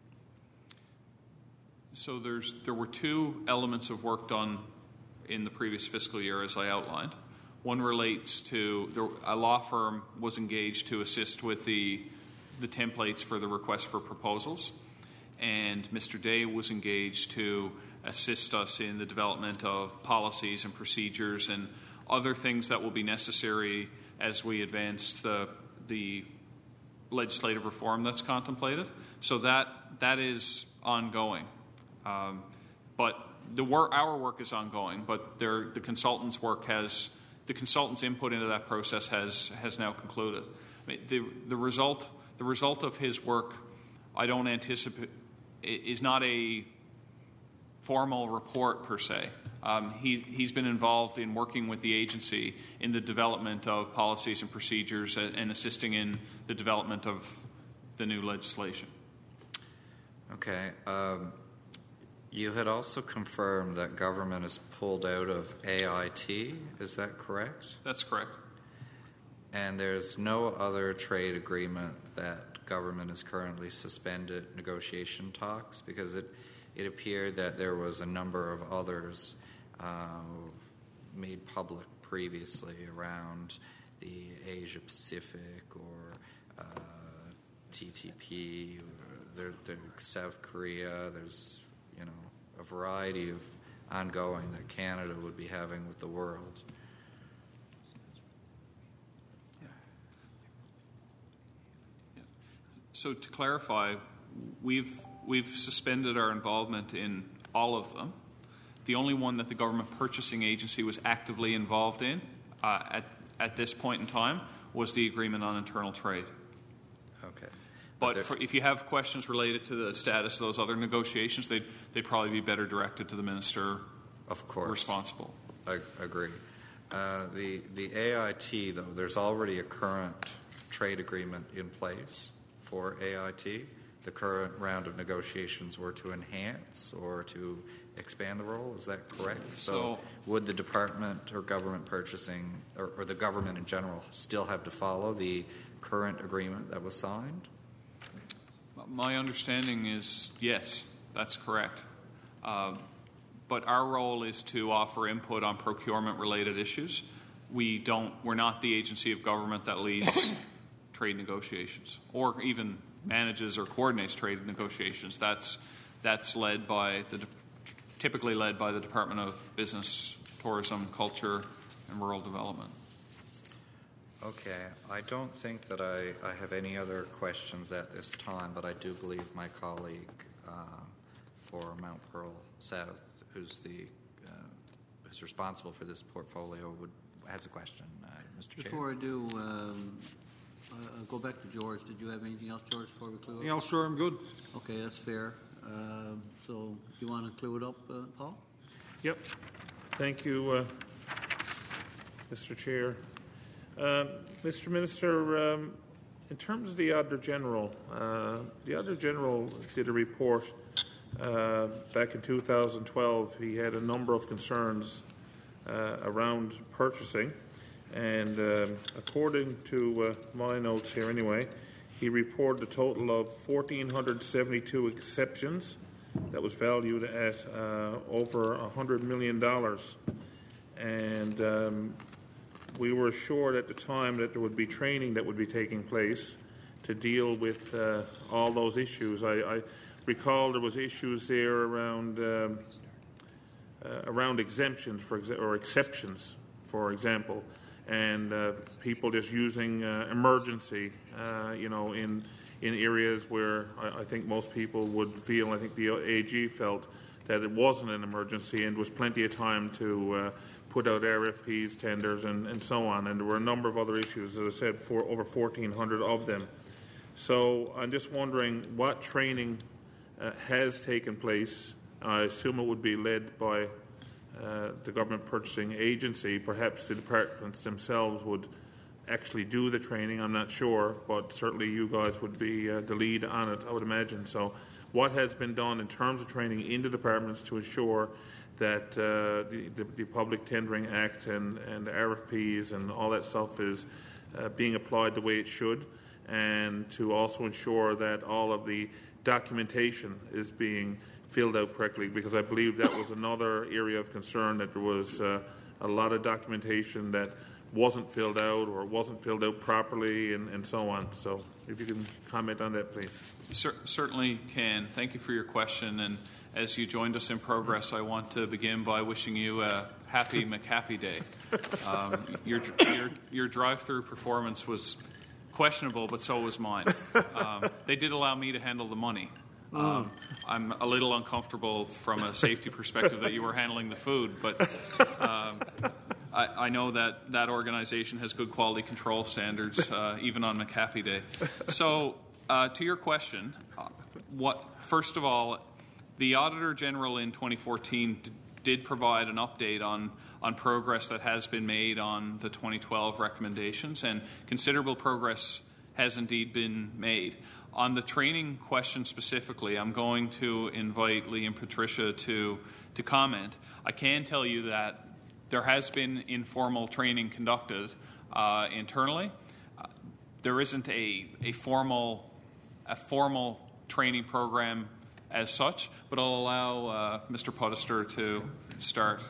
[SPEAKER 10] So there were two elements of work done in the previous fiscal year, as I outlined. One relates to a law firm was engaged to assist with the templates for the request for proposals, and Mr. Day was engaged to assist us in the development of policies and procedures and other things that will be necessary as we advance the legislative reform that's contemplated. So that is ongoing. But our work is ongoing, but the consultant's input into that process has now concluded. I mean, the result of his work, I don't anticipate, is not a formal report per se. He's been involved in working with the agency in the development of policies and procedures and assisting in the development of the new legislation.
[SPEAKER 2] Okay. You had also confirmed that government is pulled out of AIT. Is that correct?
[SPEAKER 10] That's correct.
[SPEAKER 2] And there's no other trade agreement that government has currently suspended negotiation talks, because it appeared that there was a number of others made public previously around the Asia Pacific or TTP, or South Korea. There's a variety of ongoing that Canada would be having with the world.
[SPEAKER 10] So to clarify, we've suspended our involvement in all of them. The only one that the government purchasing agency was actively involved in at this point in time was the agreement on internal trade.
[SPEAKER 2] Okay.
[SPEAKER 10] But if you have questions related to the status of those other negotiations, they'd probably be better directed to the minister
[SPEAKER 2] of course
[SPEAKER 10] responsible.
[SPEAKER 2] I agree. The AIT, though, there's already a current trade agreement in place for AIT. The current round of negotiations were to enhance or to expand the role. Is that correct? So would the department or government purchasing or the government in general still have to follow the current agreement that was signed?
[SPEAKER 10] My understanding is yes, that's correct. But our role is to offer input on procurement-related issues. We're not the agency of government that leads trade negotiations or even manages or coordinates trade negotiations. That's typically led by the Department of Business, Tourism, Culture, and Rural Development.
[SPEAKER 2] Okay. I don't think that I have any other questions at this time, but I do believe my colleague for Mount Pearl South, who's responsible for this portfolio, has a question. Mr. Chair.
[SPEAKER 1] Before I do, I'll go back to George. Did you have anything else, George, before we clue up?
[SPEAKER 4] Yeah, sure, I'm good.
[SPEAKER 1] Okay, that's fair. So you want to clue it up, Paul?
[SPEAKER 16] Yep. Thank you, Mr. Chair. Mr. Minister, in terms of the Auditor General did a report back in 2012. He had a number of concerns around purchasing, and according to my notes here anyway, he reported a total of 1,472 exceptions that was valued at over $100 million. And we were assured at the time that there would be training that would be taking place to deal with all those issues. I recall there was issues there around exemptions, or exceptions, for example, and people just using emergency, in areas where I think most people would feel, I think the AG felt, that it wasn't an emergency and was plenty of time to put out RFPs, tenders, and so on. And there were a number of other issues, as I said, for over 1,400 of them. So I'm just wondering what training has taken place. I assume it would be led by the Government Purchasing Agency. Perhaps the departments themselves would actually do the training. I'm not sure, but certainly you guys would be the lead on it, I would imagine. So what has been done in terms of training in the departments to ensure that the Public Tendering Act and the RFPs and all that stuff is being applied the way it should, and to also ensure that all of the documentation is being filled out correctly, because I believe that was another area of concern, that there was a lot of documentation that wasn't filled out or wasn't filled out properly and so on. So if you can comment on that, please.
[SPEAKER 10] Certainly can. Thank you for your question. And as you joined us in progress, I want to begin by wishing you a happy McHappy Day. Your drive-through performance was questionable, but so was mine. They did allow me to handle the money. I'm a little uncomfortable from a safety perspective that you were handling the food, but I know that organization has good quality control standards, even on McHappy Day. So, to your question, first of all, the Auditor General in 2014 did provide an update on progress that has been made on the 2012 recommendations, and considerable progress has indeed been made. On the training question specifically, I'm going to invite Lee and Patricia to comment. I can tell you that there has been informal training conducted internally. There isn't a formal training program as such, but I'll allow Mr. Podester to start.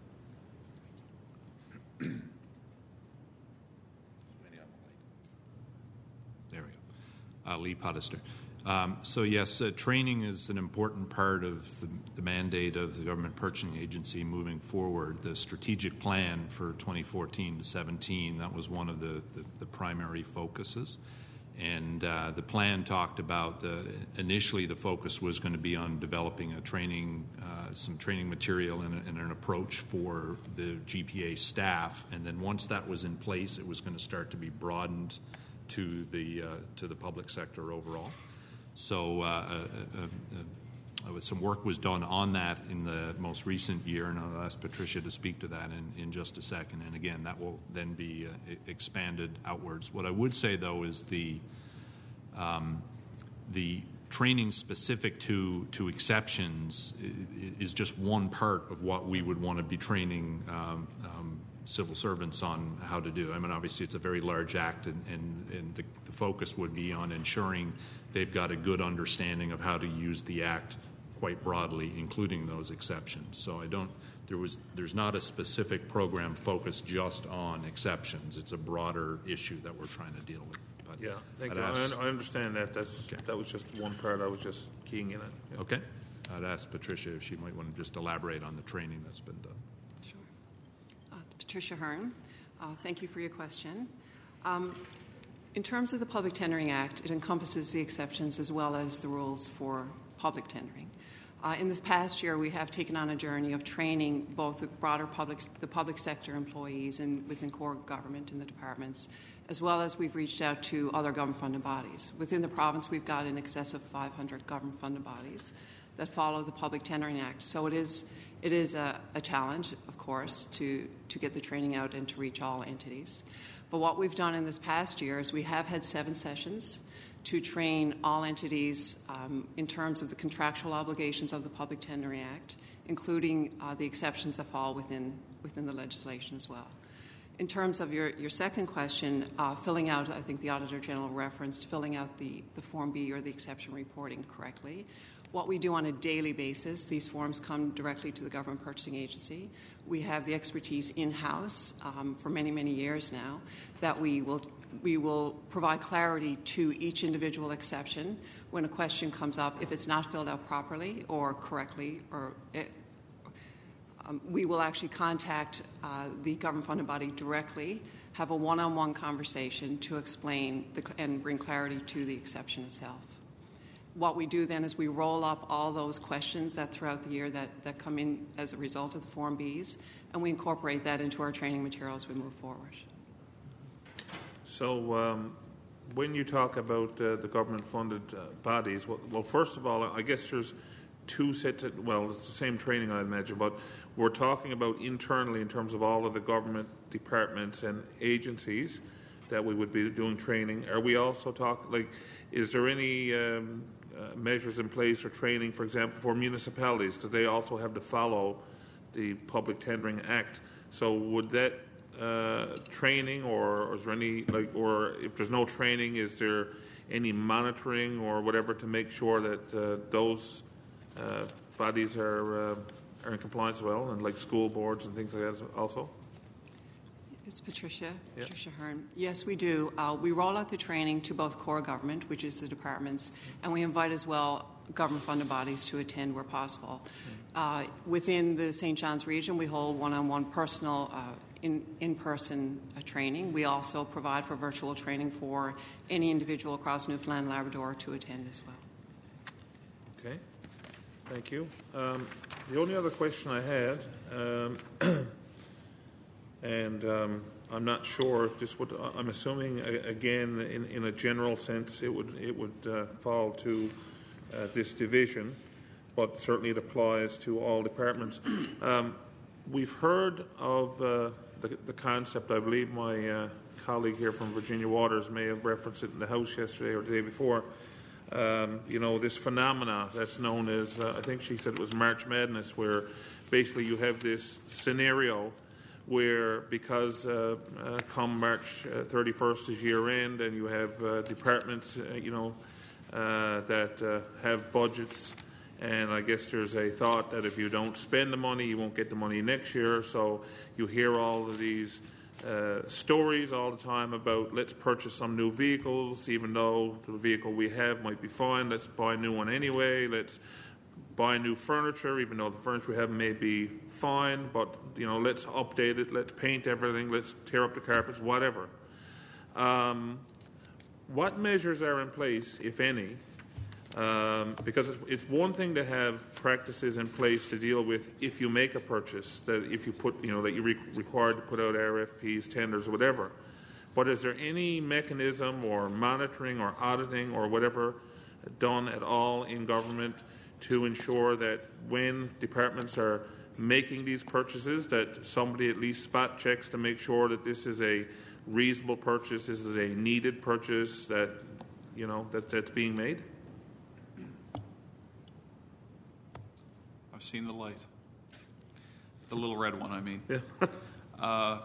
[SPEAKER 11] There we go. Lee Podester. So yes, training is an important part of the mandate of the Government Purchasing Agency moving forward. The strategic plan for 2014 to 17, that was one of the primary focuses. And the plan talked about initially the focus was going to be on developing a training, some training material and an approach for the GPA staff. And then once that was in place, it was going to start to be broadened to the public sector overall. So some work was done on that in the most recent year, and I'll ask Patricia to speak to that in just a second. And again, that will then be expanded outwards. What I would say, though, is the training specific to exceptions is just one part of what we would want to be training civil servants on how to do. I mean, obviously, it's a very large act, and the focus would be on ensuring they've got a good understanding of how to use the act quite broadly, including those exceptions. So there's not a specific program focused just on exceptions. It's a broader issue that we're trying to deal with. But
[SPEAKER 16] yeah, thank you. I understand that. That was just one part I was just keying in on. Yeah.
[SPEAKER 11] Okay. I'd ask Patricia if she might want to just elaborate on the training that's been done.
[SPEAKER 12] Sure. Patricia Hearn, thank you for your question. In terms of the Public Tendering Act, it encompasses the exceptions as well as the rules for public tendering. In this past year, we have taken on a journey of training both the public sector employees within core government and the departments, as well as we've reached out to other government-funded bodies. Within the province, we've got in excess of 500 government-funded bodies that follow the Public Tendering Act. So it is a challenge, of course, to get the training out and to reach all entities. But what we've done in this past year is we have had 7 sessions to train all entities in terms of the contractual obligations of the Public Tendering Act, including the exceptions that fall within the legislation as well. In terms of your second question, filling out, I think the Auditor General referenced filling out the Form B or the exception reporting correctly. What we do on a daily basis, these forms come directly to the Government Purchasing Agency. We have the expertise in-house for many, many years now that we will provide clarity to each individual exception when a question comes up. If it's not filled out properly or correctly, we will actually contact the government-funded body directly, have a one-on-one conversation to explain and bring clarity to the exception itself. What we do then is we roll up all those questions that throughout the year that come in as a result of the Form Bs, and we incorporate that into our training materials as we move forward.
[SPEAKER 16] So when you talk about the government-funded bodies, well, first of all, I guess there's two sets of, well, it's the same training, I imagine, but we're talking about internally in terms of all of the government departments and agencies that we would be doing training. Are we also is there any measures in place or training, for example, for municipalities, because they also have to follow the Public Tendering Act? So would that training, or is there any, or if there's no training, is there any monitoring or whatever to make sure that those bodies are in compliance as well, and like school boards and things like that also?
[SPEAKER 12] It's Patricia Hearn. Yes, we do. We roll out the training to both core government, which is the departments, and we invite as well government-funded bodies to attend where possible. Within the St. John's region, we hold one-on-one personal in-person training. We also provide for virtual training for any individual across Newfoundland and Labrador to attend as well.
[SPEAKER 16] Okay, thank you. The only other question I had, and I'm not sure if this would, I'm assuming, again, in a general sense, it would fall to this division, but certainly it applies to all departments. We've heard of the concept, I believe my colleague here from Virginia Waters may have referenced it in the House yesterday or the day before, this phenomena that's known as, I think she said it was March Madness, where basically you have this scenario where because come March 31st is year end, and you have departments, that have budgets, and I guess there's a thought that if you don't spend the money, you won't get the money next year. So you hear all of these stories all the time about let's purchase some new vehicles, even though the vehicle we have might be fine. Let's buy a new one anyway. Let's buy new furniture, even though the furniture we have may be fine. But let's update it. Let's paint everything. Let's tear up the carpets. Whatever. What measures are in place, if any? Because it's one thing to have practices in place to deal with if you make a purchase, that if you put, that you're required to put out RFPs, tenders, or whatever. But is there any mechanism or monitoring or auditing or whatever done at all in government to ensure that when departments are making these purchases, that somebody at least spot checks to make sure that this is a reasonable purchase, this is a needed purchase, that that's being made?
[SPEAKER 10] I've seen the light. The little red one, I mean.
[SPEAKER 16] Yeah.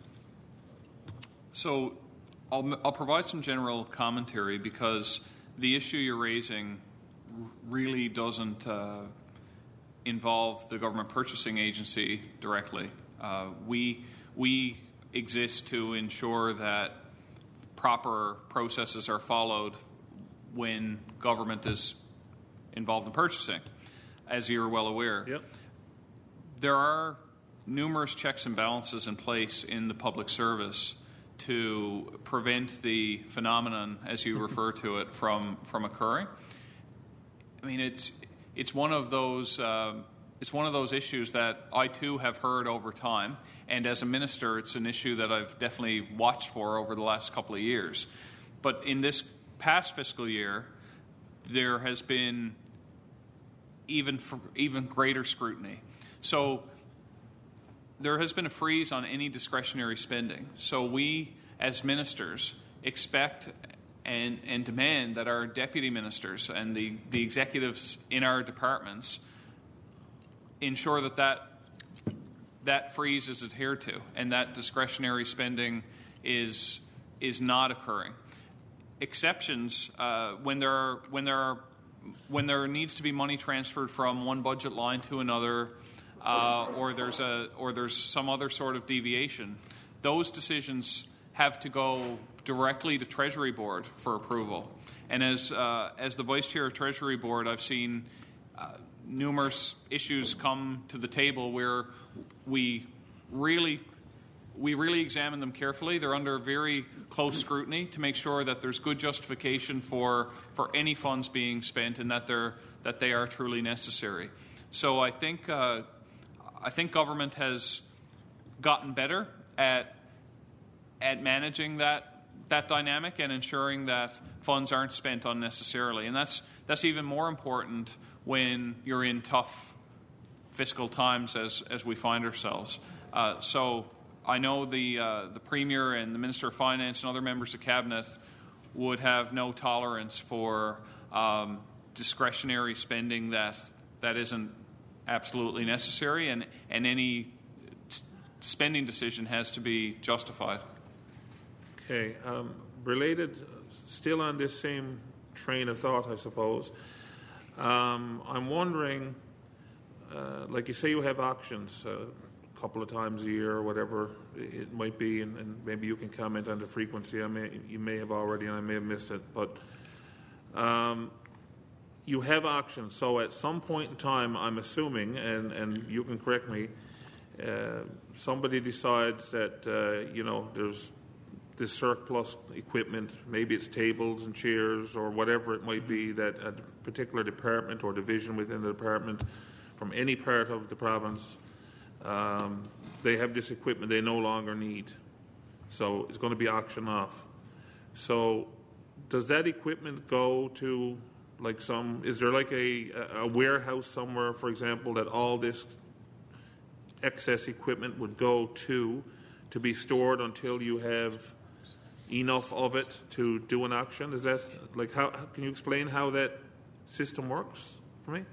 [SPEAKER 10] So I'll provide some general commentary, because the issue you're raising really doesn't involve the government purchasing agency directly. We exist to ensure that proper processes are followed when government is involved in purchasing, as you're well aware.
[SPEAKER 16] Yep.
[SPEAKER 10] There are numerous checks and balances in place in the public service to prevent the phenomenon, as you refer to it, from occurring. I mean, it's one of those issues that I too have heard over time, and as a minister, it's an issue that I've definitely watched for over the last couple of years. But in this past fiscal year, there has been even greater scrutiny. So there has been a freeze on any discretionary spending. So we, as ministers, expect and demand that our deputy ministers and the executives in our departments ensure that freeze is adhered to, and that discretionary spending is not occurring. Exceptions when there needs to be money transferred from one budget line to another, or there's some other sort of deviation, those decisions have to go directly to Treasury Board for approval. And as the Vice Chair of Treasury Board, I've seen numerous issues come to the table where we really we really examine them carefully. They're under very close scrutiny to make sure that there's good justification for any funds being spent and that they are truly necessary. So I think government has gotten better at managing that dynamic and ensuring that funds aren't spent unnecessarily. And that's even more important when you're in tough fiscal times as we find ourselves. So I know the Premier and the Minister of Finance and other members of Cabinet would have no tolerance for discretionary spending that isn't absolutely necessary, and any spending decision has to be justified.
[SPEAKER 16] Okay. Related, still on this same train of thought, I suppose, I'm wondering, like you say you have auctions a couple of times a year or whatever it might be, and maybe you can comment on the frequency. You may have already, and I may have missed it, but you have auctions. So at some point in time, I'm assuming, and you can correct me, somebody decides that there's this surplus equipment, maybe it's tables and chairs or whatever it might be, that a particular department or division within the department from any part of the province, they have this equipment they no longer need. So it's going to be auctioned off. So does that equipment go to is there like a warehouse somewhere, for example, that all this excess equipment would go to be stored until you have enough of it to do an auction? Is that how can you explain how that system works for me?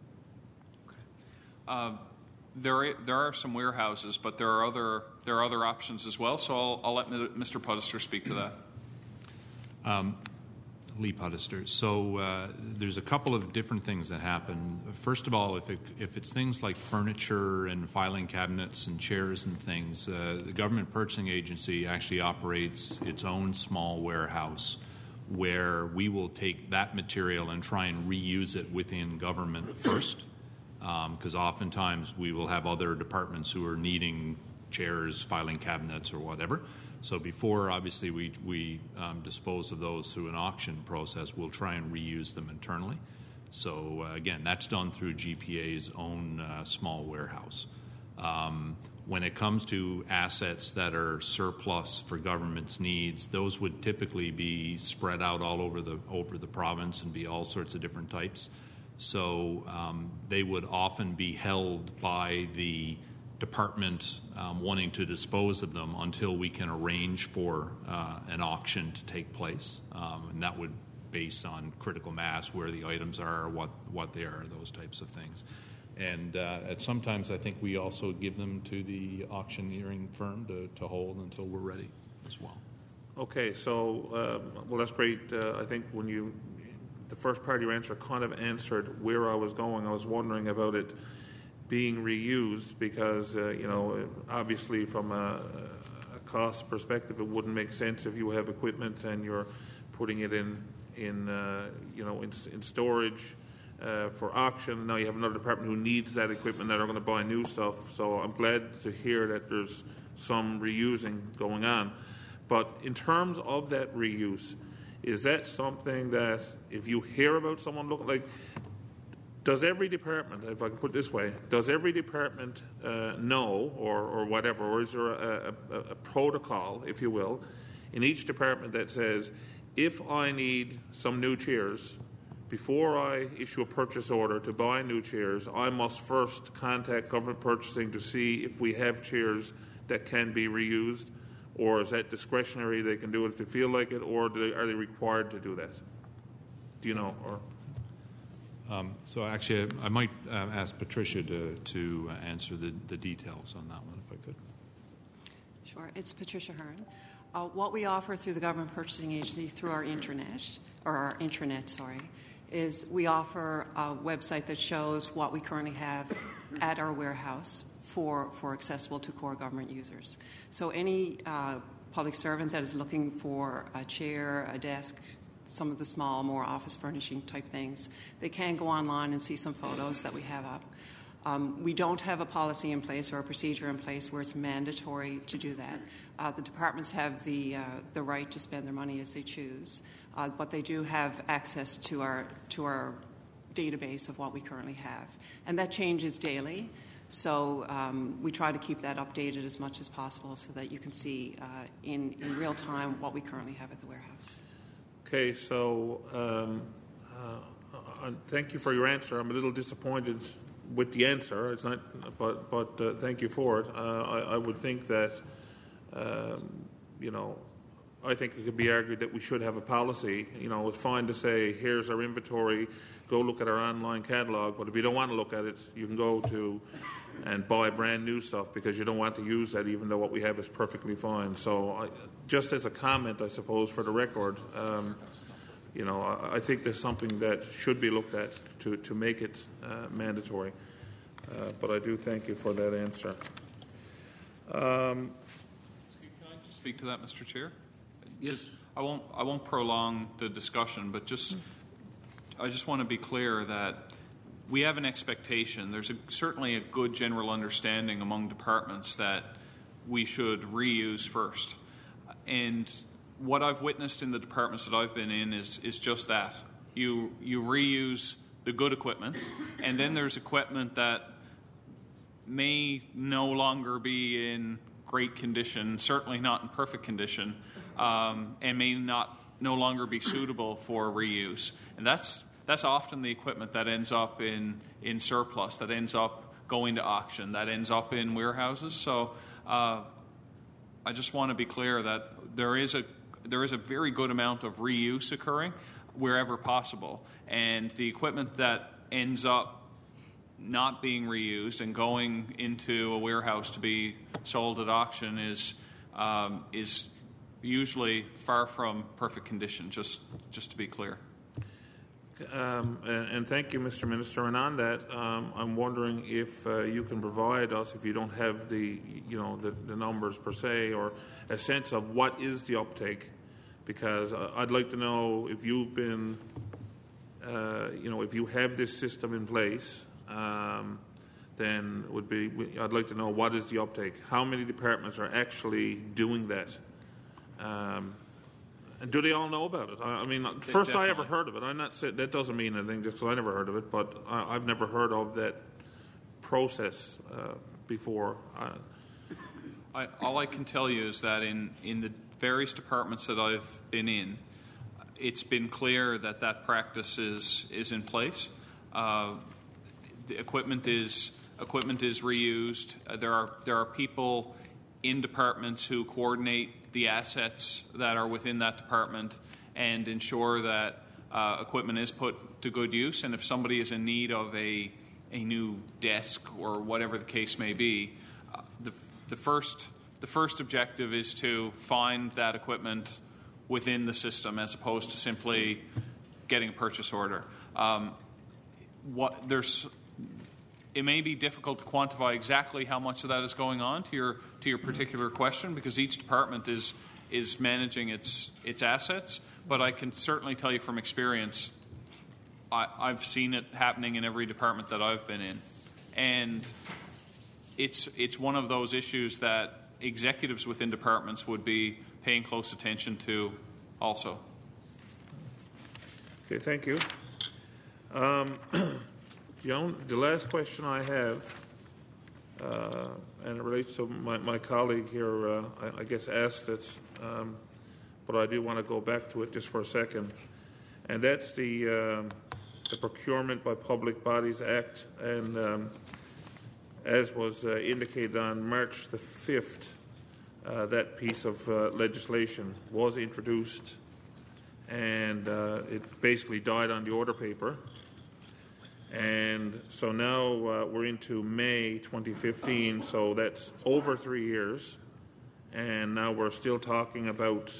[SPEAKER 10] There are some warehouses, but there are other options as well. So I'll let Mr. Pudister speak to that.
[SPEAKER 11] Lee Pudister. So there's a couple of different things that happen. First of all, if it's things like furniture and filing cabinets and chairs and things, the Government Purchasing Agency actually operates its own small warehouse where we will take that material and try and reuse it within government first, because oftentimes we will have other departments who are needing chairs, filing cabinets, or whatever. So before, obviously, we dispose of those through an auction process, we'll try and reuse them internally. So, again, that's done through GPA's own small warehouse. When it comes to assets that are surplus for government's needs, those would typically be spread out all over the province and be all sorts of different types. So they would often be held by the department wanting to dispose of them until we can arrange for an auction to take place. And that would based on critical mass, where the items are, what they are, those types of things. And sometimes I think we also give them to the auctioneering firm to hold until we're ready as well.
[SPEAKER 16] Okay, so, well, that's great. I think the first part of your answer kind of answered where I was going. I was wondering about it being reused because, obviously from a cost perspective, it wouldn't make sense if you have equipment and you're putting it in storage for auction. Now you have another department who needs that equipment that are going to buy new stuff. So I'm glad to hear that there's some reusing going on. But in terms of that reuse, is that something that if you hear about someone looking like, does every department, if I can put it this way, does every department know or whatever, or is there a protocol, if you will, in each department that says, if I need some new chairs, before I issue a purchase order to buy new chairs, I must first contact government purchasing to see if we have chairs that can be reused, or is that discretionary? They can do it if they feel like it, or are they required to do that? Do you know? Or
[SPEAKER 11] so actually, I might ask Patricia to answer the details on that one, if I could.
[SPEAKER 12] Sure. It's Patricia Hearn. What we offer through the Government Purchasing Agency through our intranet, is we offer a website that shows what we currently have at our warehouse for accessible to core government users. So any public servant that is looking for a chair, a desk, some of the small, more office furnishing type things, they can go online and see some photos that we have up. We don't have a policy in place or a procedure in place where it's mandatory to do that. The departments have the right to spend their money as they choose, but they do have access to our database of what we currently have, and that changes daily. So we try to keep that updated as much as possible so that you can see in real time what we currently have at the warehouse.
[SPEAKER 16] Okay, so thank you for your answer. I'm a little disappointed with the answer. It's not, but thank you for it. I would think that, I think it could be argued that we should have a policy. It's fine to say, here's our inventory, go look at our online catalogue, but if you don't want to look at it, you can go to and buy brand new stuff because you don't want to use that even though what we have is perfectly fine. So just as a comment, I suppose, for the record, I think there's something that should be looked at to make it mandatory. But I do thank you for that answer.
[SPEAKER 10] Can I just speak to that, Mr. Chair?
[SPEAKER 1] Yes.
[SPEAKER 10] I won't prolong the discussion, but I just want to be clear that we have an expectation. There's certainly a good general understanding among departments that we should reuse first. And what I've witnessed in the departments that I've been in is just that. You reuse the good equipment, and then there's equipment that may no longer be in great condition, certainly not in perfect condition, and may no longer be suitable for reuse. And that's often the equipment that ends up in surplus, that ends up going to auction, that ends up in warehouses. So I just want to be clear that there is a very good amount of reuse occurring wherever possible. And the equipment that ends up not being reused and going into a warehouse to be sold at auction is usually far from perfect condition, just to be clear.
[SPEAKER 16] And thank you, Mr. Minister. And on that, I'm wondering if you can provide us, if you don't have the numbers per se, or a sense of what is the uptake, because I'd like to know if you've been, if you have this system in place, then I'd like to know what is the uptake. How many departments are actually doing that? And do they all know about it? I mean, first I ever heard of it. I'm not saying that doesn't mean anything just because I never heard of it, but I've never heard of that process before.
[SPEAKER 10] All I can tell you is that in the various departments that I've been in, it's been clear that practice is in place. The equipment is reused. There are people in departments who coordinate the assets that are within that department and ensure that equipment is put to good use. And if somebody is in need of a new desk or whatever the case may be, the first objective is to find that equipment within the system as opposed to simply getting a purchase order. It may be difficult to quantify exactly how much of that is going on to your particular question, because each department is managing its assets. But I can certainly tell you from experience, I've seen it happening in every department that I've been in, and it's one of those issues that executives within departments would be paying close attention to also.
[SPEAKER 16] Okay, thank you. The last question I have, and it relates to my colleague here, I guess asked it, but I do want to go back to it just for a second, and that's the Procurement by Public Bodies Act, and as was indicated on March the 5th, that piece of legislation was introduced, and it basically died on the order paper. And so now we're into May 2015, so that's over 3 years. And now we're still talking about,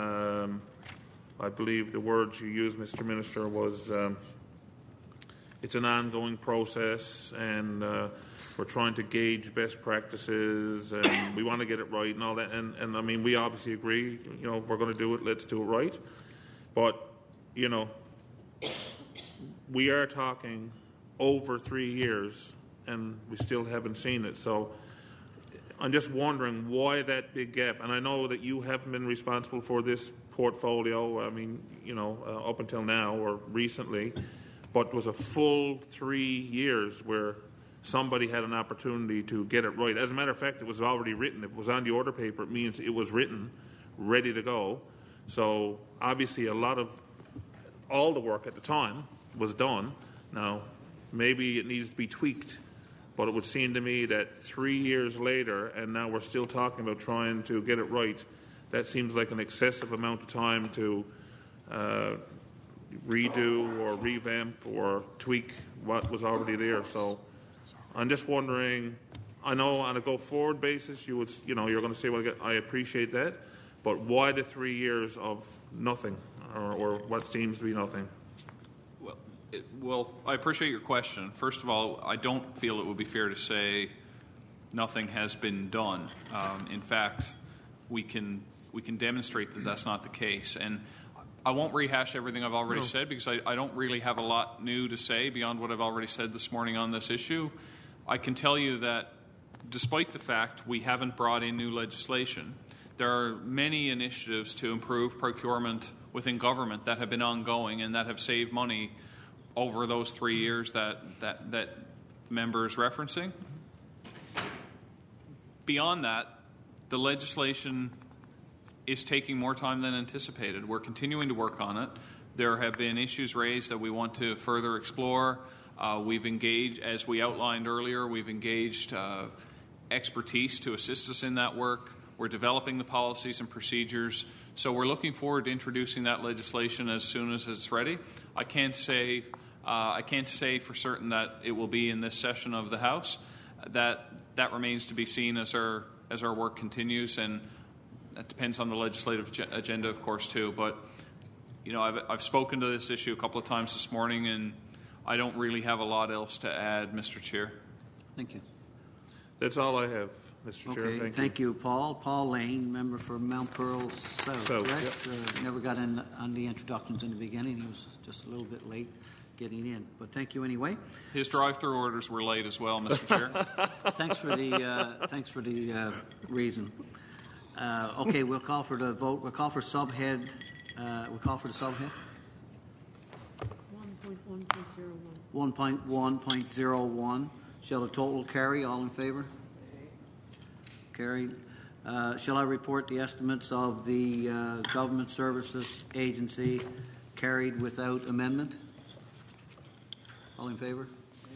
[SPEAKER 16] I believe the words you used, Mr. Minister, was it's an ongoing process, and we're trying to gauge best practices, and we want to get it right and all that. And I mean, we obviously agree, if we're going to do it, let's do it right. But, we are talking over 3 years and we still haven't seen it. So I'm just wondering why that big gap. And I know that you haven't been responsible for this portfolio, I mean, up until now or recently, but it was a full 3 years where somebody had an opportunity to get it right. As a matter of fact, it was already written. If it was on the order paper, it means it was written, ready to go. So obviously all the work at the time was done. Now, maybe it needs to be tweaked, but it would seem to me that 3 years later, and now we're still talking about trying to get it right, that seems like an excessive amount of time to redo or revamp or tweak what was already there. So I'm just wondering, I know on a go-forward basis you're going to say, well, I appreciate that, but why the 3 years of nothing or what seems to be nothing?
[SPEAKER 10] Well, I appreciate your question. First of all, I don't feel it would be fair to say nothing has been done. In fact, we can demonstrate that that's not the case. And I won't rehash everything I've already said because I don't really have a lot new to say beyond what I've already said this morning on this issue. I can tell you that despite the fact we haven't brought in new legislation, there are many initiatives to improve procurement within government that have been ongoing and that have saved money over those 3 years that the member is referencing. Beyond that, the legislation is taking more time than anticipated. We're continuing to work on it. There have been issues raised that we want to further explore. We've engaged, as we outlined earlier, we've engaged expertise to assist us in that work. We're developing the policies and procedures. So we're looking forward to introducing that legislation as soon as it's ready. I can't say for certain that it will be in this session of the House. That remains to be seen as our work continues, and that depends on the legislative agenda, of course, too. But I've spoken to this issue a couple of times this morning, and I don't really have a lot else to add, Mr. Chair.
[SPEAKER 1] Thank you.
[SPEAKER 16] That's all I have, Mr. Chair.
[SPEAKER 1] Thank you, Paul. Paul Lane, member for Mount Pearl South.
[SPEAKER 16] Yep.
[SPEAKER 1] Never got in on the introductions in the beginning. He was just a little bit late getting in, but thank you anyway.
[SPEAKER 10] His drive-through orders were late as well, Mr. Chair.
[SPEAKER 1] Thanks for the reason. Okay, we'll call for the vote. We'll call for subhead. We'll call for the subhead.
[SPEAKER 8] 1.1.01.
[SPEAKER 1] 1.1.01. Shall the total carry? All in favor? Carried. Shall I report the estimates of the Government Services Agency carried without amendment? All in favor?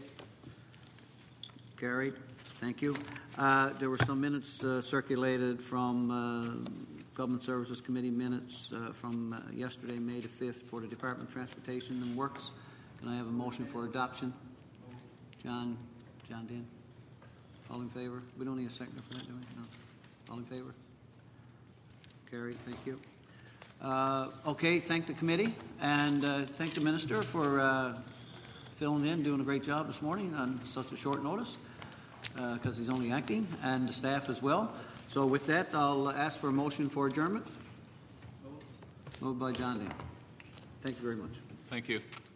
[SPEAKER 1] Carried. Thank you. There were some minutes circulated from Government Services Committee minutes from yesterday, May the 5th, for the Department of Transportation and Works. Can I have a motion for adoption? John Dean. All in favor? We don't need a second for that, do we? No. All in favor? Carried. Thank you. Okay, thank the committee and thank the minister for filling in, doing a great job this morning on such a short notice because he's only acting, and the staff as well. So with that, I'll ask for a motion for adjournment. Moved by John Dean. Thank you very much.
[SPEAKER 10] Thank you.